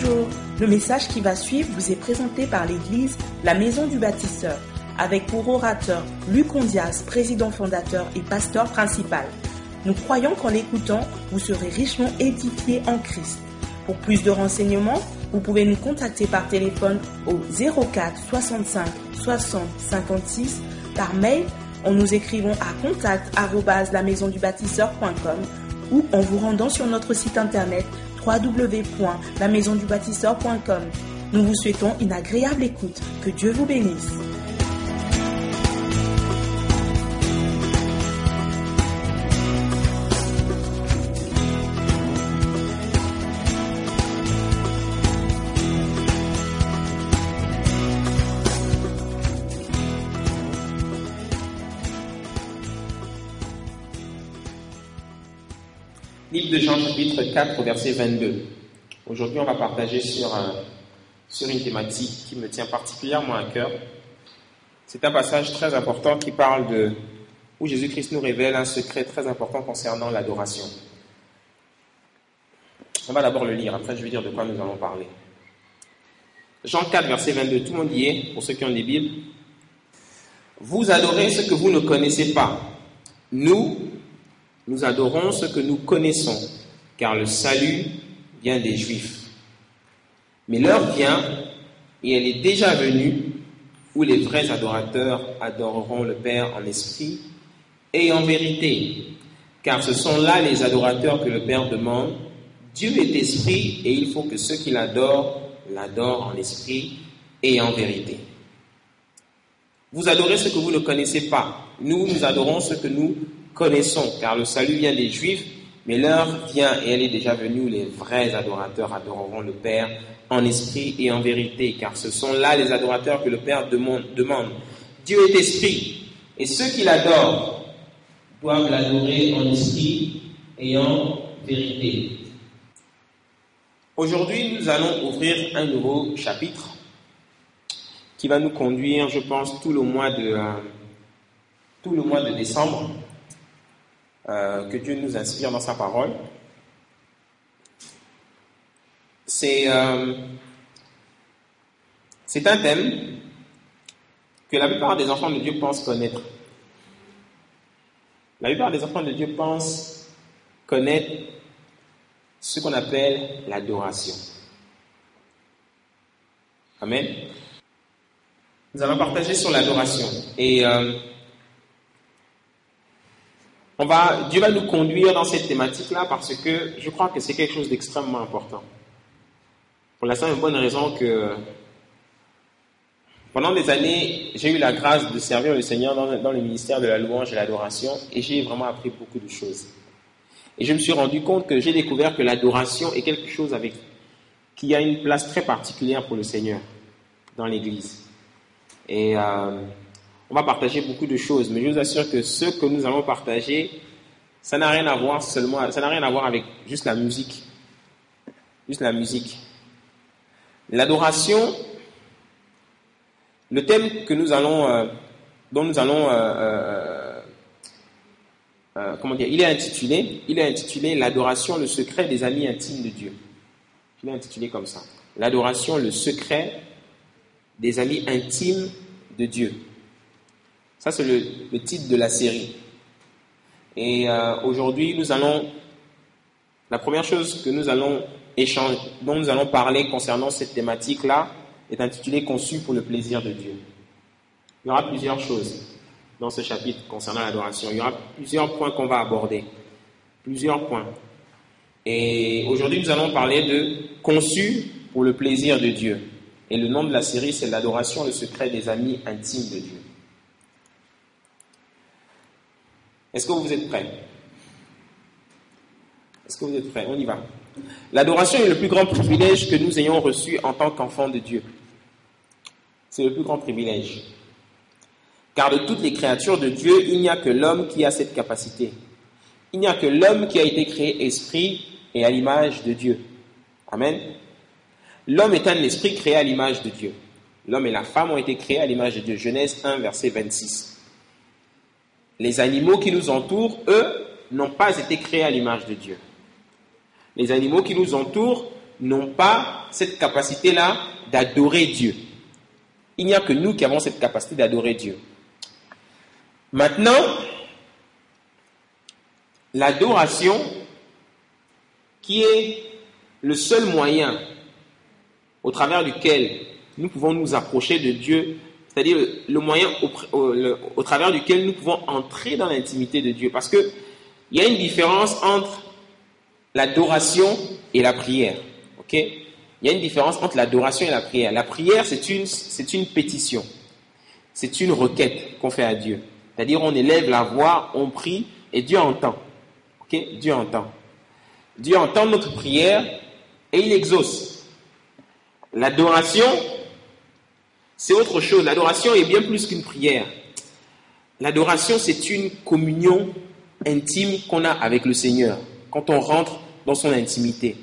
Bonjour, le message qui va suivre vous est présenté par l'église La Maison du Bâtisseur, avec pour orateur Luc Ondias, président fondateur et pasteur principal. Nous croyons qu'en l'écoutant, vous serez richement édifiés en Christ. Pour plus de renseignements, vous pouvez nous contacter par téléphone au 04 65 60 56, par mail en nous écrivant à contact@lamaisondubâtisseur.com ou en vous rendant sur notre site internet www.lamaisondubâtisseur.com. Nous vous souhaitons une agréable écoute. Que Dieu vous bénisse. Livre de Jean, chapitre 4, verset 22. Aujourd'hui, on va partager sur une thématique qui me tient particulièrement à cœur. C'est un passage très important qui parle où Jésus-Christ nous révèle un secret très important concernant l'adoration. On va d'abord le lire, après je vais dire de quoi nous allons parler. Jean 4, verset 22, tout le monde y est, pour ceux qui ont des Bibles. Vous adorez ce que vous ne connaissez pas. Nous adorons ce que nous connaissons, car le salut vient des Juifs. Mais l'heure vient, et elle est déjà venue, où les vrais adorateurs adoreront le Père en esprit et en vérité, car ce sont là les adorateurs que le Père demande. Dieu est esprit, et il faut que ceux qui l'adorent en esprit et en vérité. Vous adorez ce que vous ne connaissez pas. Nous adorons ce que nous connaissons, car le salut vient des Juifs, mais l'heure vient, et elle est déjà venue, où les vrais adorateurs adoreront le Père en esprit et en vérité, car ce sont là les adorateurs que le Père demande. Dieu est esprit, et ceux qui l'adorent doivent l'adorer en esprit et en vérité. Aujourd'hui, nous allons ouvrir un nouveau chapitre qui va nous conduire, je pense, tout le mois de décembre. Que Dieu nous inspire dans sa parole. C'est un thème que la plupart des enfants de Dieu pensent connaître. La plupart des enfants de Dieu pensent connaître ce qu'on appelle l'adoration. Amen. Nous allons partager sur l'adoration. Et Dieu va nous conduire dans cette thématique-là parce que je crois que c'est quelque chose d'extrêmement important. Pour la simple et bonne raison que pendant des années, j'ai eu la grâce de servir le Seigneur dans le ministère de la louange et de l'adoration et j'ai vraiment appris beaucoup de choses. Et je me suis rendu compte que j'ai découvert que l'adoration est quelque chose qui a une place très particulière pour le Seigneur dans l'Église. Et on va partager beaucoup de choses, mais je vous assure que ce que nous allons partager, ça n'a rien à voir avec juste la musique. Juste la musique. L'adoration, le thème dont nous allons, il est intitulé l'adoration, le secret des amis intimes de Dieu. Je l'ai intitulé comme ça. L'adoration, le secret des amis intimes de Dieu. Ça, c'est le titre de la série. Et aujourd'hui, la première chose que nous allons dont nous allons parler concernant cette thématique-là, est intitulée « Conçu pour le plaisir de Dieu ». Il y aura plusieurs choses dans ce chapitre concernant l'adoration. Il y aura plusieurs points qu'on va aborder. Plusieurs points. Et aujourd'hui, nous allons parler de « Conçu pour le plaisir de Dieu ». Et le nom de la série, c'est « L'adoration, le secret des amis intimes de Dieu ». Est-ce que vous êtes prêts? On y va. L'adoration est le plus grand privilège que nous ayons reçu en tant qu'enfants de Dieu. C'est le plus grand privilège. Car de toutes les créatures de Dieu, il n'y a que l'homme qui a cette capacité. Il n'y a que l'homme qui a été créé esprit et à l'image de Dieu. Amen. L'homme est un esprit créé à l'image de Dieu. L'homme et la femme ont été créés à l'image de Dieu. Genèse 1, verset 26. Les animaux qui nous entourent, eux, n'ont pas été créés à l'image de Dieu. Les animaux qui nous entourent n'ont pas cette capacité-là d'adorer Dieu. Il n'y a que nous qui avons cette capacité d'adorer Dieu. Maintenant, l'adoration, qui est le seul moyen au travers duquel nous pouvons nous approcher de Dieu, c'est-à-dire le moyen au travers duquel nous pouvons entrer dans l'intimité de Dieu. Parce qu'il y a une différence entre l'adoration et la prière. Okay? Il y a une différence entre l'adoration et la prière. La prière, c'est une pétition. C'est une requête qu'on fait à Dieu. C'est-à-dire, on élève la voix, on prie, et Dieu entend. Okay? Dieu entend. Dieu entend notre prière et il exauce. L'adoration, c'est autre chose. L'adoration est bien plus qu'une prière. L'adoration, c'est une communion intime qu'on a avec le Seigneur quand on rentre dans son intimité.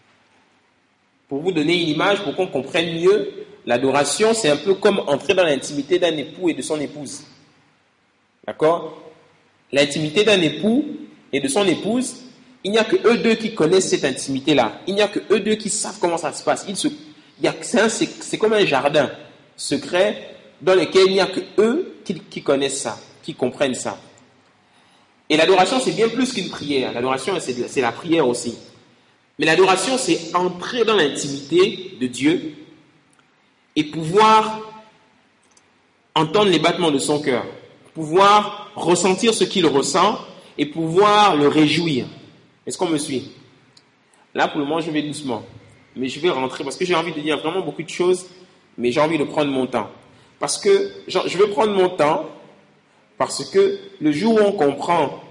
Pour vous donner une image, pour qu'on comprenne mieux, l'adoration, c'est un peu comme entrer dans l'intimité d'un époux et de son épouse. D'accord? L'intimité d'un époux et de son épouse, il n'y a que eux deux qui connaissent cette intimité-là. Il n'y a que eux deux qui savent comment ça se passe. C'est comme un jardin secret dans lequel il n'y a que eux qui connaissent ça, qui comprennent ça. Et l'adoration, c'est bien plus qu'une prière. L'adoration, c'est la prière aussi. Mais l'adoration, c'est entrer dans l'intimité de Dieu et pouvoir entendre les battements de son cœur, pouvoir ressentir ce qu'il ressent et pouvoir le réjouir. Est-ce qu'on me suit? Là, pour le moment, je vais doucement. Mais je vais rentrer parce que j'ai envie de dire vraiment beaucoup de choses, mais j'ai envie de prendre mon temps. Parce que je vais prendre mon temps parce que le jour où on comprend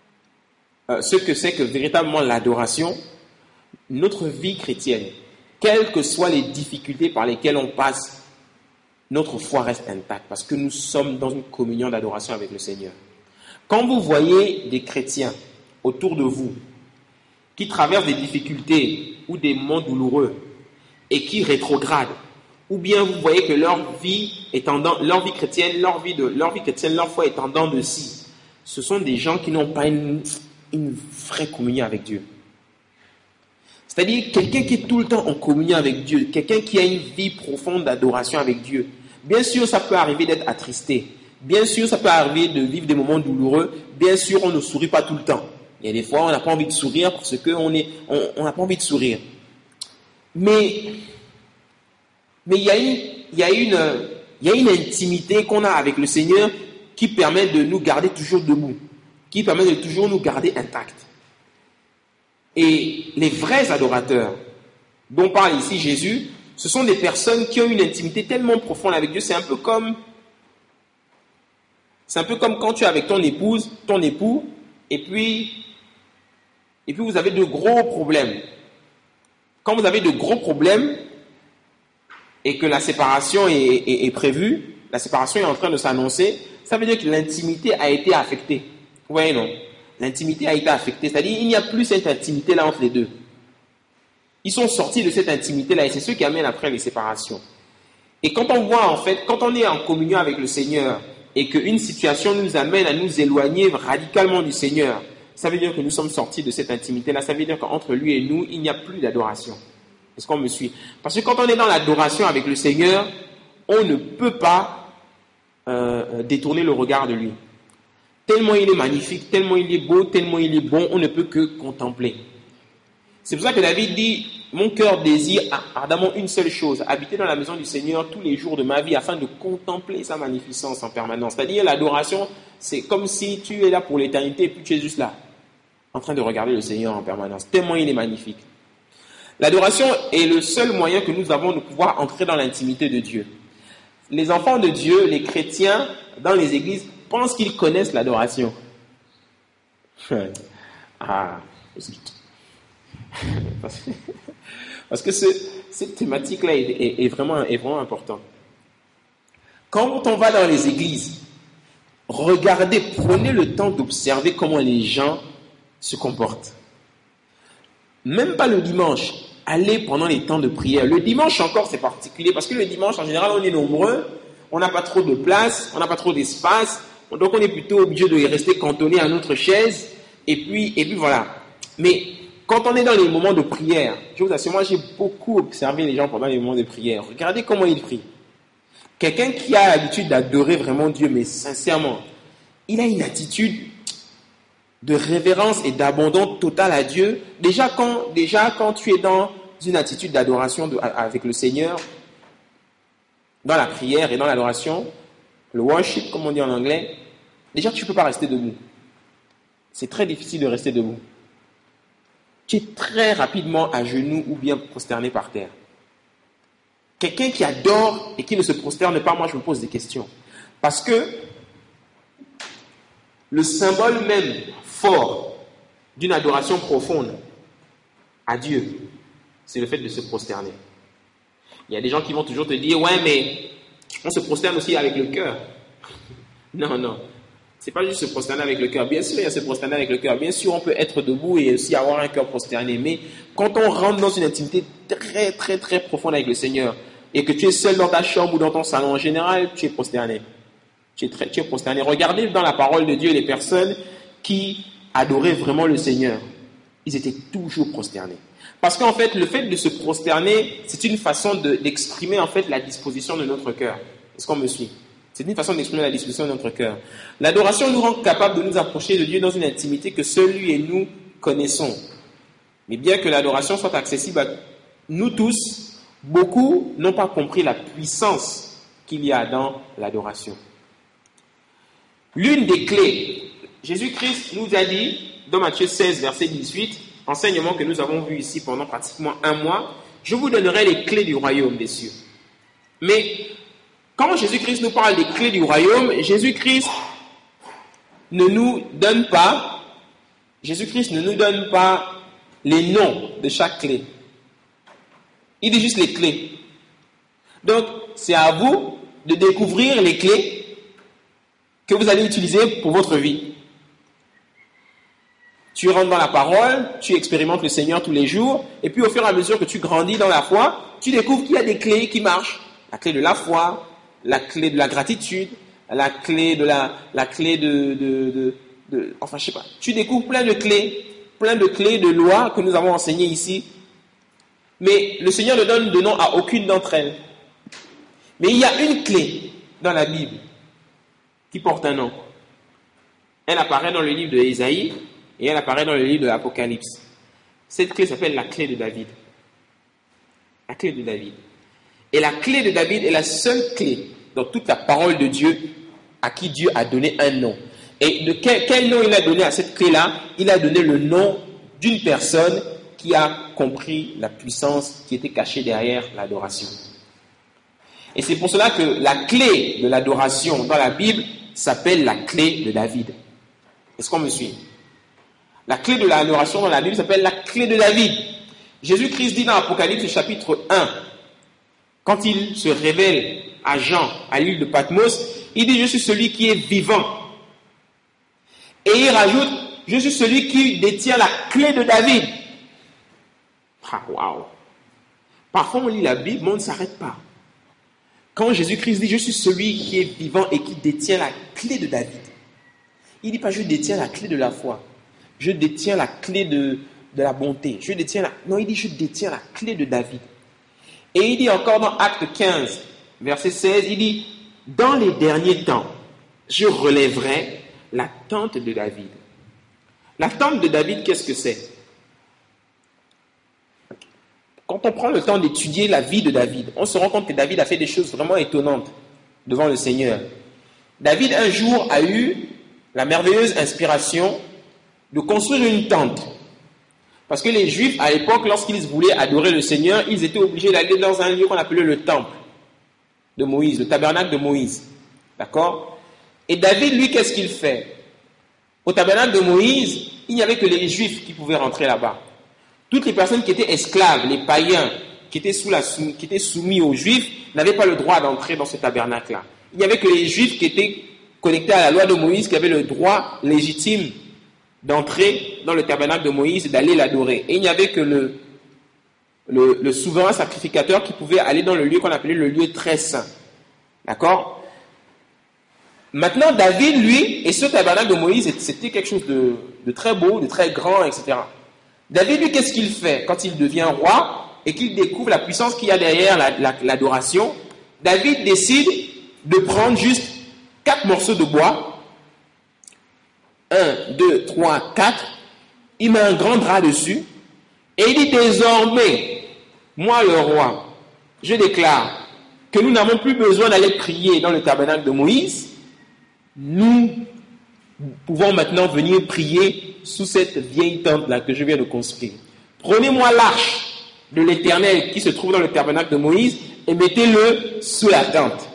ce que c'est que véritablement l'adoration, notre vie chrétienne, quelles que soient les difficultés par lesquelles on passe, notre foi reste intacte parce que nous sommes dans une communion d'adoration avec le Seigneur. Quand vous voyez des chrétiens autour de vous qui traversent des difficultés ou des moments douloureux et qui rétrogradent, ou bien vous voyez que leur vie chrétienne, leur foi est en dents de scie, ce sont des gens qui n'ont pas une vraie communion avec Dieu. C'est-à-dire quelqu'un qui est tout le temps en communion avec Dieu, quelqu'un qui a une vie profonde d'adoration avec Dieu. Bien sûr, ça peut arriver d'être attristé. Bien sûr, ça peut arriver de vivre des moments douloureux. Bien sûr, on ne sourit pas tout le temps. Il y a des fois, on n'a pas envie de sourire parce qu'on n'a pas envie de sourire. Mais il y a une intimité qu'on a avec le Seigneur qui permet de nous garder toujours debout, qui permet de toujours nous garder intacts. Et les vrais adorateurs dont parle ici Jésus, ce sont des personnes qui ont une intimité tellement profonde avec Dieu. C'est un peu comme quand tu es avec ton épouse, ton époux, et puis vous avez de gros problèmes. Quand vous avez de gros problèmes et que la séparation est prévue, la séparation est en train de s'annoncer, ça veut dire que l'intimité a été affectée. Vous voyez, non? L'intimité a été affectée. C'est-à-dire qu'il n'y a plus cette intimité-là entre les deux. Ils sont sortis de cette intimité-là et c'est ce qui amène après les séparations. Et quand on voit, en fait, quand on est en communion avec le Seigneur et qu'une situation nous amène à nous éloigner radicalement du Seigneur, ça veut dire que nous sommes sortis de cette intimité-là. Ça veut dire qu'entre lui et nous, il n'y a plus d'adoration. Est-ce qu'on me suit? Parce que quand on est dans l'adoration avec le Seigneur, on ne peut pas détourner le regard de lui. Tellement il est magnifique, tellement il est beau, tellement il est bon, on ne peut que contempler. C'est pour ça que David dit, mon cœur désire ardemment une seule chose, habiter dans la maison du Seigneur tous les jours de ma vie afin de contempler sa magnificence en permanence. C'est-à-dire l'adoration, c'est comme si tu es là pour l'éternité et puis tu es juste là, en train de regarder le Seigneur en permanence, tellement il est magnifique. L'adoration est le seul moyen que nous avons de pouvoir entrer dans l'intimité de Dieu. Les enfants de Dieu, les chrétiens, dans les églises, pensent qu'ils connaissent l'adoration. Parce que cette thématique-là est vraiment importante. Quand on va dans les églises, regardez, prenez le temps d'observer comment les gens se comportent. Même pas le dimanche, allez pendant les temps de prière. Le dimanche encore, c'est particulier parce que le dimanche, en général, on est nombreux, on n'a pas trop de place, on n'a pas trop d'espace. Donc on est plutôt obligé de rester cantonné à notre chaise et puis voilà. Mais Quand on est dans les moments de prière, je vous assure, moi j'ai beaucoup observé les gens pendant les moments de prière. Regardez comment ils prient. Quelqu'un qui a l'habitude d'adorer vraiment Dieu, mais sincèrement, il a une attitude de révérence et d'abandon total à Dieu. Déjà quand tu es dans une attitude d'adoration avec le Seigneur, dans la prière et dans l'adoration, le worship, comme on dit en anglais, déjà tu ne peux pas rester debout. C'est très difficile de rester debout. Tu es très rapidement à genoux ou bien prosterné par terre. Quelqu'un qui adore et qui ne se prosterne pas, moi je me pose des questions. Parce que le symbole même fort d'une adoration profonde à Dieu, c'est le fait de se prosterner. Il y a des gens qui vont toujours te dire, ouais, mais on se prosterne aussi avec le cœur. Non. C'est pas juste se prosterner avec le cœur. Bien sûr, il y a se prosterner avec le cœur. Bien sûr, on peut être debout et aussi avoir un cœur prosterné. Mais quand on rentre dans une intimité très, très, très profonde avec le Seigneur et que tu es seul dans ta chambre ou dans ton salon, en général, tu es prosterné. Tu es prosterné. Regardez dans la parole de Dieu les personnes qui adoraient vraiment le Seigneur. Ils étaient toujours prosternés. Parce qu'en fait, le fait de se prosterner, c'est une façon d'exprimer en fait la disposition de notre cœur. Est-ce qu'on me suit? C'est une façon d'exprimer la disposition de notre cœur. L'adoration nous rend capables de nous approcher de Dieu dans une intimité que seul lui et nous connaissons. Mais bien que l'adoration soit accessible à nous tous, beaucoup n'ont pas compris la puissance qu'il y a dans l'adoration. L'une des clés, Jésus-Christ nous a dit, dans Matthieu 16, verset 18, enseignement que nous avons vu ici pendant pratiquement un mois, je vous donnerai les clés du royaume des cieux. Mais quand Jésus-Christ nous parle des clés du royaume, Jésus-Christ ne nous donne pas les noms de chaque clé. Il dit juste les clés. Donc, c'est à vous de découvrir les clés que vous allez utiliser pour votre vie. Tu rentres dans la parole, tu expérimentes le Seigneur tous les jours, et puis au fur et à mesure que tu grandis dans la foi, tu découvres qu'il y a des clés qui marchent. La clé de la foi, la clé de la gratitude, la clé enfin je sais pas. Tu découvres plein de clés de lois que nous avons enseignées ici. Mais le Seigneur ne donne de nom à aucune d'entre elles. Mais il y a une clé dans la Bible qui porte un nom. Elle apparaît dans le livre de Ésaïe et elle apparaît dans le livre de l'Apocalypse. Cette clé s'appelle la clé de David. La clé de David. Et la clé de David est la seule clé dans toute la parole de Dieu à qui Dieu a donné un nom. Et de quel nom il a donné à cette clé-là? Il a donné le nom d'une personne qui a compris la puissance qui était cachée derrière l'adoration. Et c'est pour cela que la clé de l'adoration dans la Bible s'appelle la clé de David. Est-ce qu'on me suit? La clé de l'adoration dans la Bible s'appelle la clé de David. Jésus-Christ dit dans Apocalypse chapitre 1, quand il se révèle à Jean, à l'île de Patmos, il dit « Je suis celui qui est vivant ». Et il rajoute « Je suis celui qui détient la clé de David ». Ah, waouh! Parfois on lit la Bible, mais on ne s'arrête pas. Quand Jésus-Christ dit « Je suis celui qui est vivant et qui détient la clé de David », il ne dit pas « Je détiens la clé de la foi ». Je détiens la clé de la bonté. Non, il dit « Je détiens la clé de David ». Et il dit encore dans Acte 15, verset 16, il dit « Dans les derniers temps, je relèverai la tente de David. » La tente de David, qu'est-ce que c'est? Quand on prend le temps d'étudier la vie de David, on se rend compte que David a fait des choses vraiment étonnantes devant le Seigneur. David, un jour, a eu la merveilleuse inspiration de construire une tente. Parce que les Juifs, à l'époque, lorsqu'ils voulaient adorer le Seigneur, ils étaient obligés d'aller dans un lieu qu'on appelait le temple de Moïse, le tabernacle de Moïse. D'accord? Et David, lui, qu'est-ce qu'il fait? Au tabernacle de Moïse, il n'y avait que les Juifs qui pouvaient rentrer là-bas. Toutes les personnes qui étaient esclaves, les païens, qui étaient soumis aux Juifs, n'avaient pas le droit d'entrer dans ce tabernacle-là. Il n'y avait que les Juifs qui étaient connectés à la loi de Moïse, qui avaient le droit légitime d'entrer dans le tabernacle de Moïse et d'aller l'adorer. Et il n'y avait que le souverain sacrificateur qui pouvait aller dans le lieu qu'on appelait le lieu très saint. D'accord? Maintenant, David, lui, et ce tabernacle de Moïse, c'était quelque chose de très beau, de très grand, etc. David, lui, qu'est-ce qu'il fait quand il devient roi et qu'il découvre la puissance qu'il y a derrière l'adoration? David décide de prendre juste 4 morceaux de bois. 1, 2, 3, 4. Il met un grand drap dessus. Et il dit désormais, moi le roi, je déclare que nous n'avons plus besoin d'aller prier dans le tabernacle de Moïse. Nous pouvons maintenant venir prier sous cette vieille tente-là que je viens de construire. Prenez-moi l'arche de l'Éternel qui se trouve dans le tabernacle de Moïse et mettez-le sous la tente.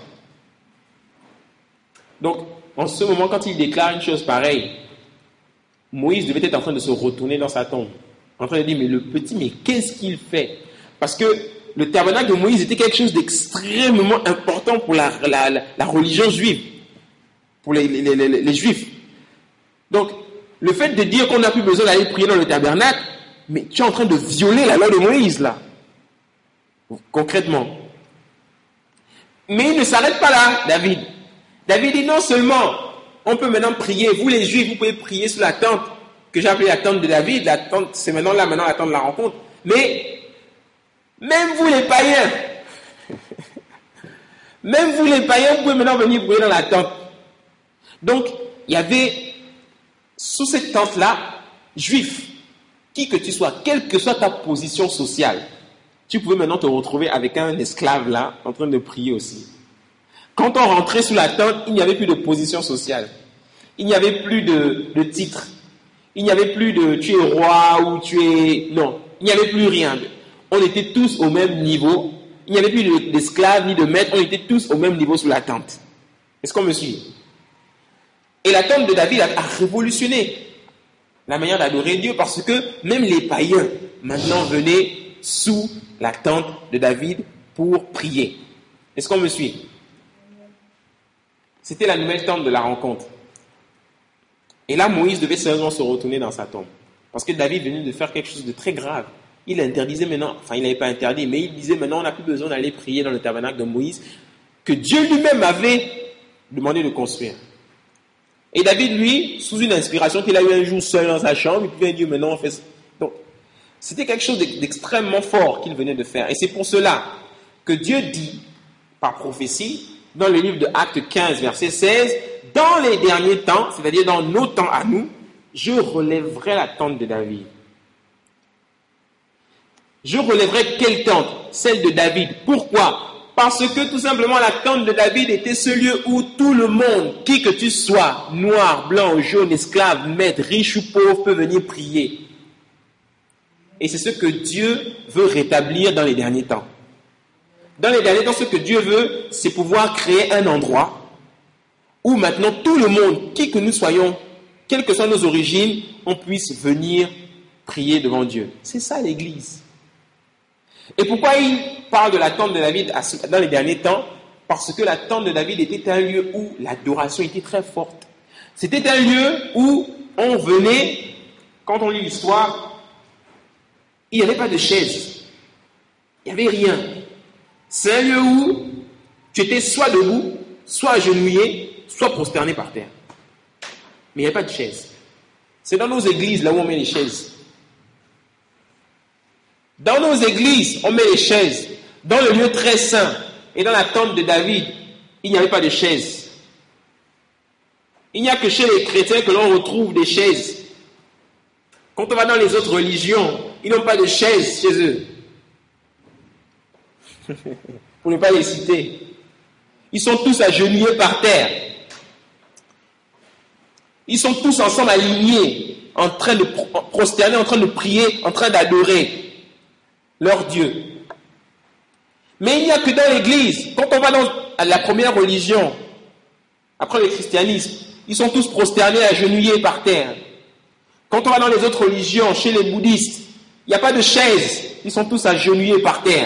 Donc, en ce moment, quand il déclare une chose pareille, Moïse devait être en train de se retourner dans sa tombe, en train de dire, mais le petit, mais qu'est-ce qu'il fait? Parce que le tabernacle de Moïse était quelque chose d'extrêmement important pour la religion juive, pour les juifs. Donc, le fait de dire qu'on n'a plus besoin d'aller prier dans le tabernacle, mais tu es en train de violer la loi de Moïse, là, concrètement. Mais il ne s'arrête pas là, David. David dit non seulement, on peut maintenant prier, vous les Juifs, vous pouvez prier sous la tente, que j'ai appelée la tente de David, la tente, c'est maintenant la tente de la rencontre, mais même vous les païens, vous pouvez maintenant venir prier dans la tente. Donc, il y avait, sous cette tente-là, Juif, qui que tu sois, quelle que soit ta position sociale, tu pouvais maintenant te retrouver avec un esclave là, en train de prier aussi. Quand on rentrait sous la tente, il n'y avait plus de position sociale. Il n'y avait plus de titre. Il n'y avait plus de tu es roi ou tu es... Non, il n'y avait plus rien. On était tous au même niveau. Il n'y avait plus d'esclaves ni de maîtres. On était tous au même niveau sous la tente. Est-ce qu'on me suit? Et la tente de David a révolutionné la manière d'adorer Dieu parce que même les païens maintenant venaient sous la tente de David pour prier. Est-ce qu'on me suit? C'était la nouvelle tente de la rencontre. Et là, Moïse devait sérieusement se retourner dans sa tombe. Parce que David venait de faire quelque chose de très grave. Il interdisait maintenant, enfin il n'avait pas interdit, mais il disait maintenant on n'a plus besoin d'aller prier dans le tabernacle de Moïse, que Dieu lui-même avait demandé de construire. Et David, lui, sous une inspiration qu'il a eu un jour seul dans sa chambre, il pouvait dire maintenant on fait ça. Donc, c'était quelque chose d'extrêmement fort qu'il venait de faire. Et c'est pour cela que Dieu dit, par prophétie, dans le livre de Actes 15, verset 16, dans les derniers temps, c'est-à-dire dans nos temps à nous, je relèverai la tente de David. Je relèverai quelle tente? Celle de David. Pourquoi? Parce que tout simplement la tente de David était ce lieu où tout le monde, qui que tu sois, noir, blanc, jaune, esclave, maître, riche ou pauvre, peut venir prier. Et c'est ce que Dieu veut rétablir dans les derniers temps. Dans les derniers temps, ce que Dieu veut, c'est pouvoir créer un endroit où maintenant tout le monde, qui que nous soyons, quelles que soient nos origines, on puisse venir prier devant Dieu. C'est ça l'Église. Et pourquoi il parle de la tente de David dans les derniers temps? Parce que la tente de David était un lieu où l'adoration était très forte. C'était un lieu où on venait, quand on lit l'histoire, il n'y avait pas de chaise. Il n'y avait rien. C'est un lieu où tu étais soit debout, soit agenouillé, soit prosterné par terre. Mais il n'y avait pas de chaise. C'est dans nos églises là où on met les chaises. Dans nos églises, on met les chaises. Dans le lieu très saint et dans la tente de David, il n'y avait pas de chaises. Il n'y a que chez les chrétiens que l'on retrouve des chaises. Quand on va dans les autres religions, ils n'ont pas de chaises chez eux. Pour ne pas les citer. Ils sont tous agenouillés par terre. Ils sont tous ensemble alignés, en train de prosterner, en train de prier, en train d'adorer leur Dieu. Mais il n'y a que dans l'église. Quand on va dans la première religion, après le christianisme, ils sont tous prosternés, agenouillés par terre. Quand on va dans les autres religions, chez les bouddhistes, il n'y a pas de chaise. Ils sont tous agenouillés par terre.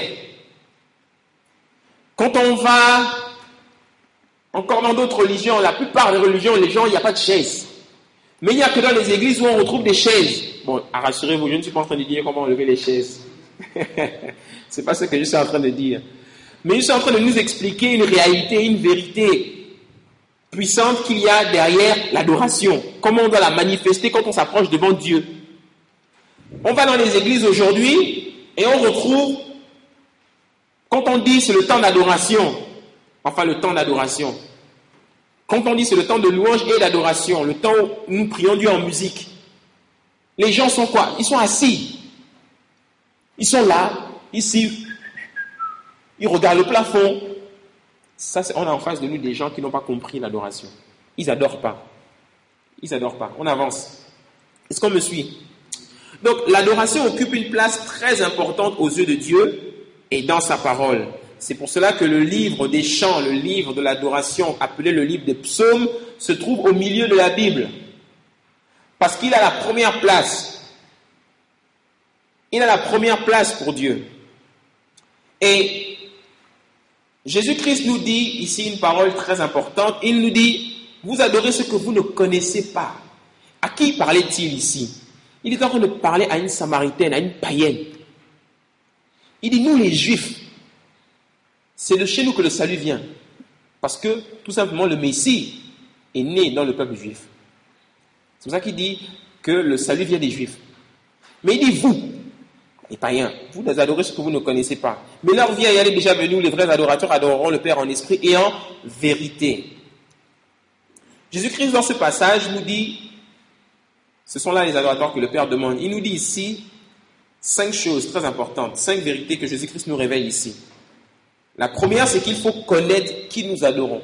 Quand on va encore dans d'autres religions, la plupart des religions, les gens, il n'y a pas de chaise. Mais il n'y a que dans les églises où on retrouve des chaises. Bon, rassurez-vous, je ne suis pas en train de dire comment enlever les chaises. C'est pas ce que je suis en train de dire. Mais je suis en train de nous expliquer une réalité, une vérité puissante qu'il y a derrière l'adoration. Comment on doit la manifester quand on s'approche devant Dieu. On va dans les églises aujourd'hui et on retrouve, quand on dit c'est le temps d'adoration, enfin le temps d'adoration, quand on dit c'est le temps de louange et d'adoration, le temps où nous prions Dieu en musique, les gens sont quoi? Ils sont assis. Ils sont là, ici, ils regardent le plafond. Ça, on a en face de nous des gens qui n'ont pas compris l'adoration. Ils n'adorent pas. Ils n'adorent pas. On avance. Est-ce qu'on me suit? Donc, l'adoration occupe une place très importante aux yeux de Dieu et dans sa parole. C'est pour cela que le livre des chants, le livre de l'adoration, appelé le livre des psaumes, se trouve au milieu de la Bible. Parce qu'il a la première place. Il a la première place pour Dieu. Et Jésus-Christ nous dit ici une parole très importante. Il nous dit, vous adorez ce que vous ne connaissez pas. À qui parlait-il ici? Il est en train de parler à une Samaritaine, à une païenne. Il dit, nous les Juifs, c'est de chez nous que le salut vient. Parce que, tout simplement, le Messie est né dans le peuple juif. C'est pour ça qu'il dit que le salut vient des Juifs. Mais il dit, vous, les païens, vous adorez ce que vous ne connaissez pas. Mais l'heure vient, et elle est déjà venue, les vrais adorateurs adoreront le Père en esprit et en vérité. Jésus-Christ, dans ce passage, nous dit, ce sont là les adorateurs que le Père demande. Il nous dit ici 5 choses très importantes, 5 vérités que Jésus-Christ nous révèle ici. La première, c'est qu'il faut connaître qui nous adorons.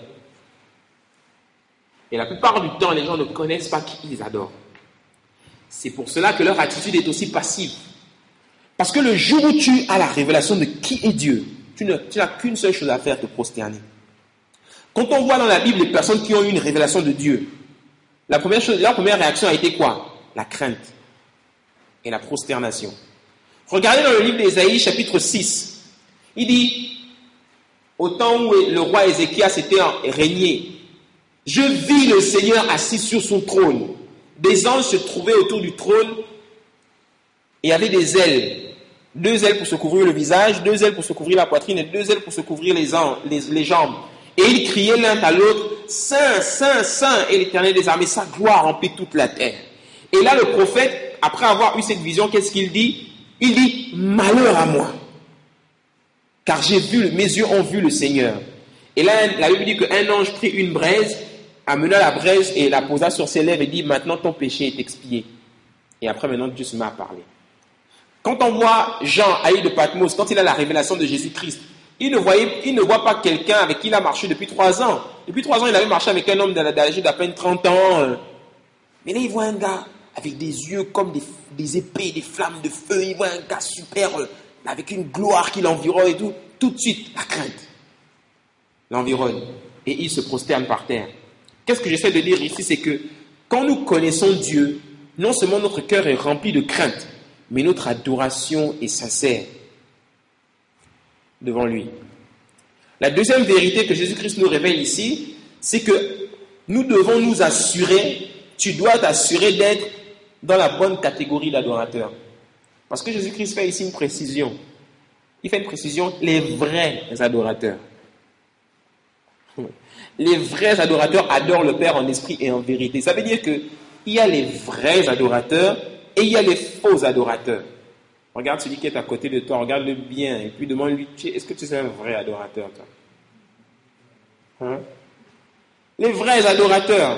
Et la plupart du temps, les gens ne connaissent pas qui ils adorent. C'est pour cela que leur attitude est aussi passive. Parce que le jour où tu as la révélation de qui est Dieu, tu n'as qu'une seule chose à faire, te prosterner. Quand on voit dans la Bible les personnes qui ont eu une révélation de Dieu, leur première réaction a été quoi? La crainte et la prosternation. Regardez dans le livre d'Ésaïe, chapitre 6. Il dit, au temps où le roi Ézéchias était régné, je vis le Seigneur assis sur son trône. Des anges se trouvaient autour du trône et il y avait des ailes. 2 ailes pour se couvrir le visage, 2 ailes pour se couvrir la poitrine et 2 ailes pour se couvrir les jambes. Et ils criaient l'un à l'autre, Saint, Saint, Saint, et l'Éternel des armées, sa gloire remplit toute la terre. Et là, le prophète, après avoir eu cette vision, qu'est-ce qu'il dit? Il dit, malheur à moi, car mes yeux ont vu le Seigneur. Et là, la Bible dit qu'un ange prit une braise, amena la braise et la posa sur ses lèvres et dit, maintenant ton péché est expié. Et après, maintenant, Dieu se met à parler. Quand on voit Jean à l'île de Patmos, quand il a la révélation de Jésus-Christ, il ne voit pas quelqu'un avec qui il a marché depuis 3 ans. Depuis 3 ans, il avait marché avec un homme d'âge d'à peine 30 ans. Mais là, il voit un gars avec des yeux comme des épées, des flammes de feu. Il voit un gars super, avec une gloire qui l'environne et tout. Tout de suite, la crainte l'environne. Et il se prosterne par terre. Qu'est-ce que j'essaie de dire ici? C'est que quand nous connaissons Dieu, non seulement notre cœur est rempli de crainte, mais notre adoration est sincère devant lui. La deuxième vérité que Jésus-Christ nous révèle ici, c'est que nous devons nous assurer, tu dois t'assurer d'être dans la bonne catégorie d'adorateurs. Parce que Jésus-Christ fait ici une précision. Il fait une précision, les vrais adorateurs. Les vrais adorateurs adorent le Père en esprit et en vérité. Ça veut dire qu'il y a les vrais adorateurs et il y a les faux adorateurs. Regarde celui qui est à côté de toi, regarde-le bien et puis demande-lui, est-ce que tu es un vrai adorateur, toi? Hein? Les vrais adorateurs.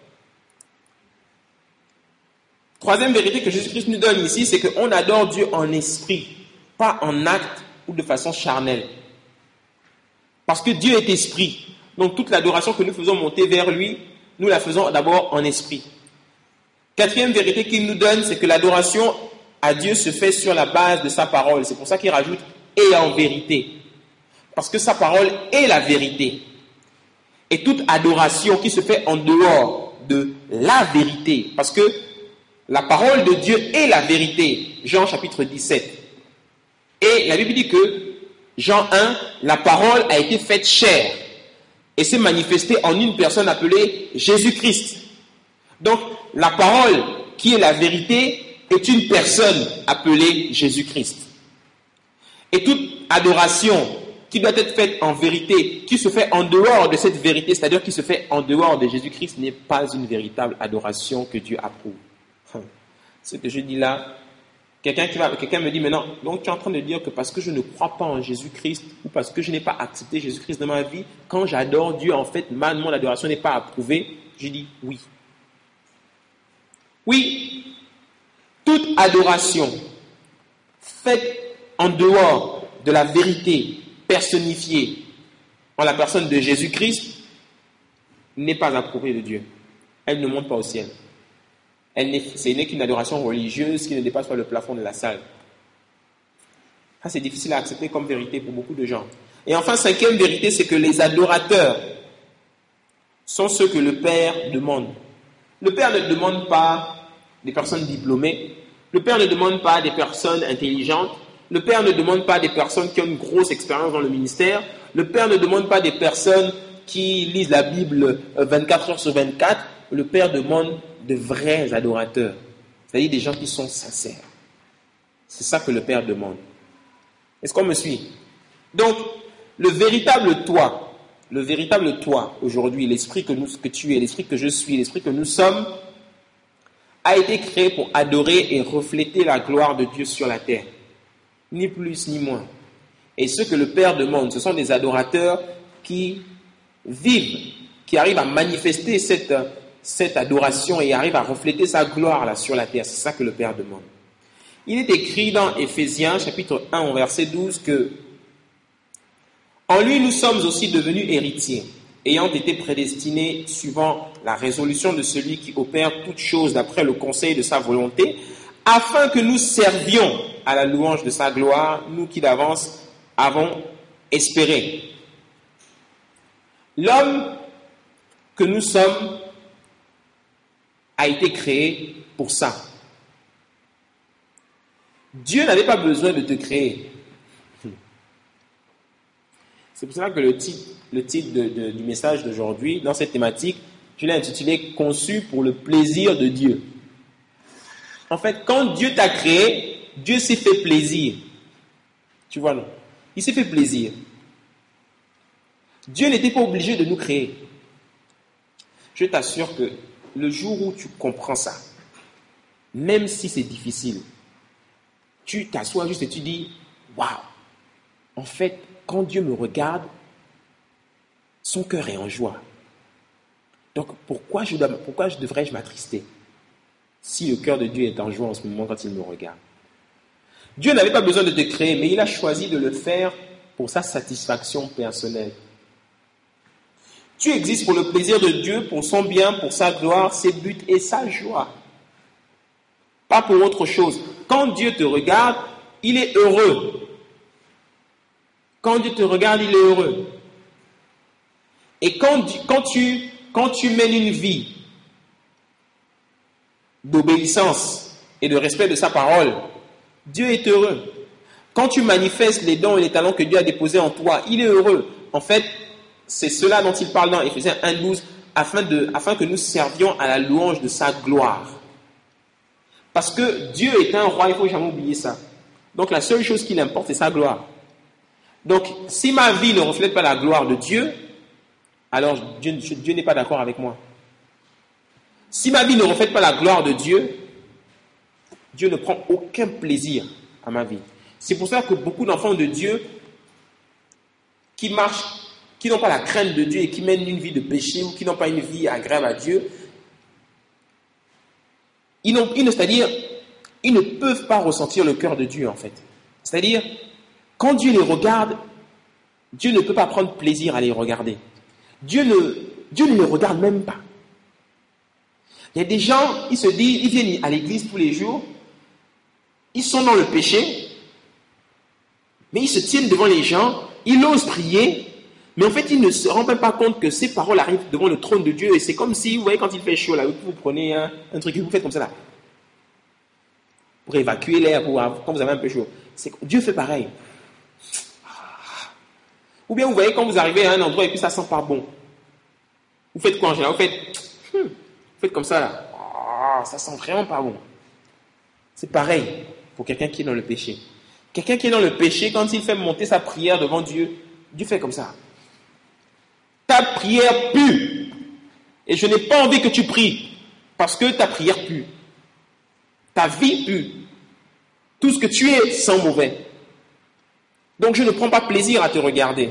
Troisième vérité que Jésus-Christ nous donne ici, c'est qu'on adore Dieu en esprit, pas en acte ou de façon charnelle. Parce que Dieu est esprit. Donc toute l'adoration que nous faisons monter vers lui, nous la faisons d'abord en esprit. Quatrième vérité qu'il nous donne, c'est que l'adoration à Dieu se fait sur la base de sa parole. C'est pour ça qu'il rajoute « et en vérité ». Parce que sa parole est la vérité. Et toute adoration qui se fait en dehors de la vérité, parce que la parole de Dieu est la vérité. Jean chapitre 17. Et la Bible dit que Jean 1, la parole a été faite chair et s'est manifestée en une personne appelée Jésus-Christ. Donc, la parole qui est la vérité est une personne appelée Jésus-Christ. Et toute adoration qui doit être faite en vérité, qui se fait en dehors de cette vérité, c'est-à-dire qui se fait en dehors de Jésus-Christ, n'est pas une véritable adoration que Dieu approuve. Ce que je dis là, Quelqu'un me dit maintenant, donc tu es en train de dire que parce que je ne crois pas en Jésus-Christ ou parce que je n'ai pas accepté Jésus-Christ dans ma vie, quand j'adore Dieu, en fait, mon adoration n'est pas approuvée. Je dis oui. Oui, toute adoration faite en dehors de la vérité personnifiée en la personne de Jésus-Christ n'est pas approuvée de Dieu. Elle ne monte pas au ciel. Ce n'est qu'une adoration religieuse qui ne dépasse pas le plafond de la salle. Ça, c'est difficile à accepter comme vérité pour beaucoup de gens. Et enfin, cinquième vérité, c'est que les adorateurs sont ceux que le Père demande. Le Père ne demande pas des personnes diplômées. Le Père ne demande pas des personnes intelligentes. Le Père ne demande pas des personnes qui ont une grosse expérience dans le ministère. Le Père ne demande pas des personnes qui lisent la Bible 24 heures sur 24. Le Père demande de vrais adorateurs, c'est-à-dire des gens qui sont sincères. C'est ça que le Père demande. Est-ce qu'on me suit? Donc, le véritable toi aujourd'hui, l'esprit que tu es, l'esprit que je suis, l'esprit que nous sommes, a été créé pour adorer et refléter la gloire de Dieu sur la terre. Ni plus ni moins. Et ce que le Père demande, ce sont des adorateurs qui vivent, qui arrivent à manifester cette adoration et arrive à refléter sa gloire là sur la terre. C'est ça que le Père demande. Il est écrit dans Éphésiens chapitre 1 verset 12 que en lui nous sommes aussi devenus héritiers, ayant été prédestinés suivant la résolution de celui qui opère toutes choses d'après le conseil de sa volonté, afin que nous servions à la louange de sa gloire, nous qui d'avance avons espéré. L'homme que nous sommes a été créé pour ça. Dieu n'avait pas besoin de te créer. C'est pour cela que le titre du message d'aujourd'hui, dans cette thématique, je l'ai intitulé « Conçu pour le plaisir de Dieu ». En fait, quand Dieu t'a créé, Dieu s'est fait plaisir. Tu vois, non? Il s'est fait plaisir. Dieu n'était pas obligé de nous créer. Je t'assure que le jour où tu comprends ça, même si c'est difficile, tu t'assois juste et tu dis « Waouh ! En fait, quand Dieu me regarde, son cœur est en joie. Donc pourquoi devrais-je m'attrister si le cœur de Dieu est en joie en ce moment quand il me regarde ?» Dieu n'avait pas besoin de te créer, mais il a choisi de le faire pour sa satisfaction personnelle. Tu existes pour le plaisir de Dieu, pour son bien, pour sa gloire, ses buts et sa joie. Pas pour autre chose. Quand Dieu te regarde, il est heureux. Quand Dieu te regarde, il est heureux. Et quand tu mènes une vie d'obéissance et de respect de sa parole, Dieu est heureux. Quand tu manifestes les dons et les talents que Dieu a déposés en toi, il est heureux. En fait, c'est cela dont il parle dans Éphésiens 1:12, afin que nous servions à la louange de sa gloire. Parce que Dieu est un roi, il ne faut jamais oublier ça. Donc la seule chose qui l'importe, c'est sa gloire. Donc si ma vie ne reflète pas la gloire de Dieu, alors Dieu n'est pas d'accord avec moi. Si ma vie ne reflète pas la gloire de Dieu, Dieu ne prend aucun plaisir à ma vie. C'est pour ça que beaucoup d'enfants de Dieu qui marchent, qui n'ont pas la crainte de Dieu et qui mènent une vie de péché ou qui n'ont pas une vie agréable à Dieu, c'est-à-dire, ils ne peuvent pas ressentir le cœur de Dieu en fait. C'est-à-dire, quand Dieu les regarde, Dieu ne peut pas prendre plaisir à les regarder. Dieu ne les regarde même pas. Il y a des gens, ils se disent, ils viennent à l'église tous les jours, ils sont dans le péché, mais ils se tiennent devant les gens, ils osent prier, mais en fait, ils ne se rendent même pas compte que ces paroles arrivent devant le trône de Dieu, et c'est comme si, vous voyez, quand il fait chaud, là, vous prenez un truc et vous faites comme ça, là, pour évacuer l'air, quand vous avez un peu chaud. Dieu fait pareil. Ou bien, vous voyez, quand vous arrivez à un endroit et puis ça sent pas bon, vous faites quoi en général? Vous faites comme ça, là. Ça sent vraiment pas bon. C'est pareil pour quelqu'un qui est dans le péché. Quelqu'un qui est dans le péché, quand il fait monter sa prière devant Dieu, Dieu fait comme ça. Ta prière pue. Et je n'ai pas envie que tu pries. Parce que ta prière pue. Ta vie pue. Tout ce que tu es sent mauvais. Donc je ne prends pas plaisir à te regarder.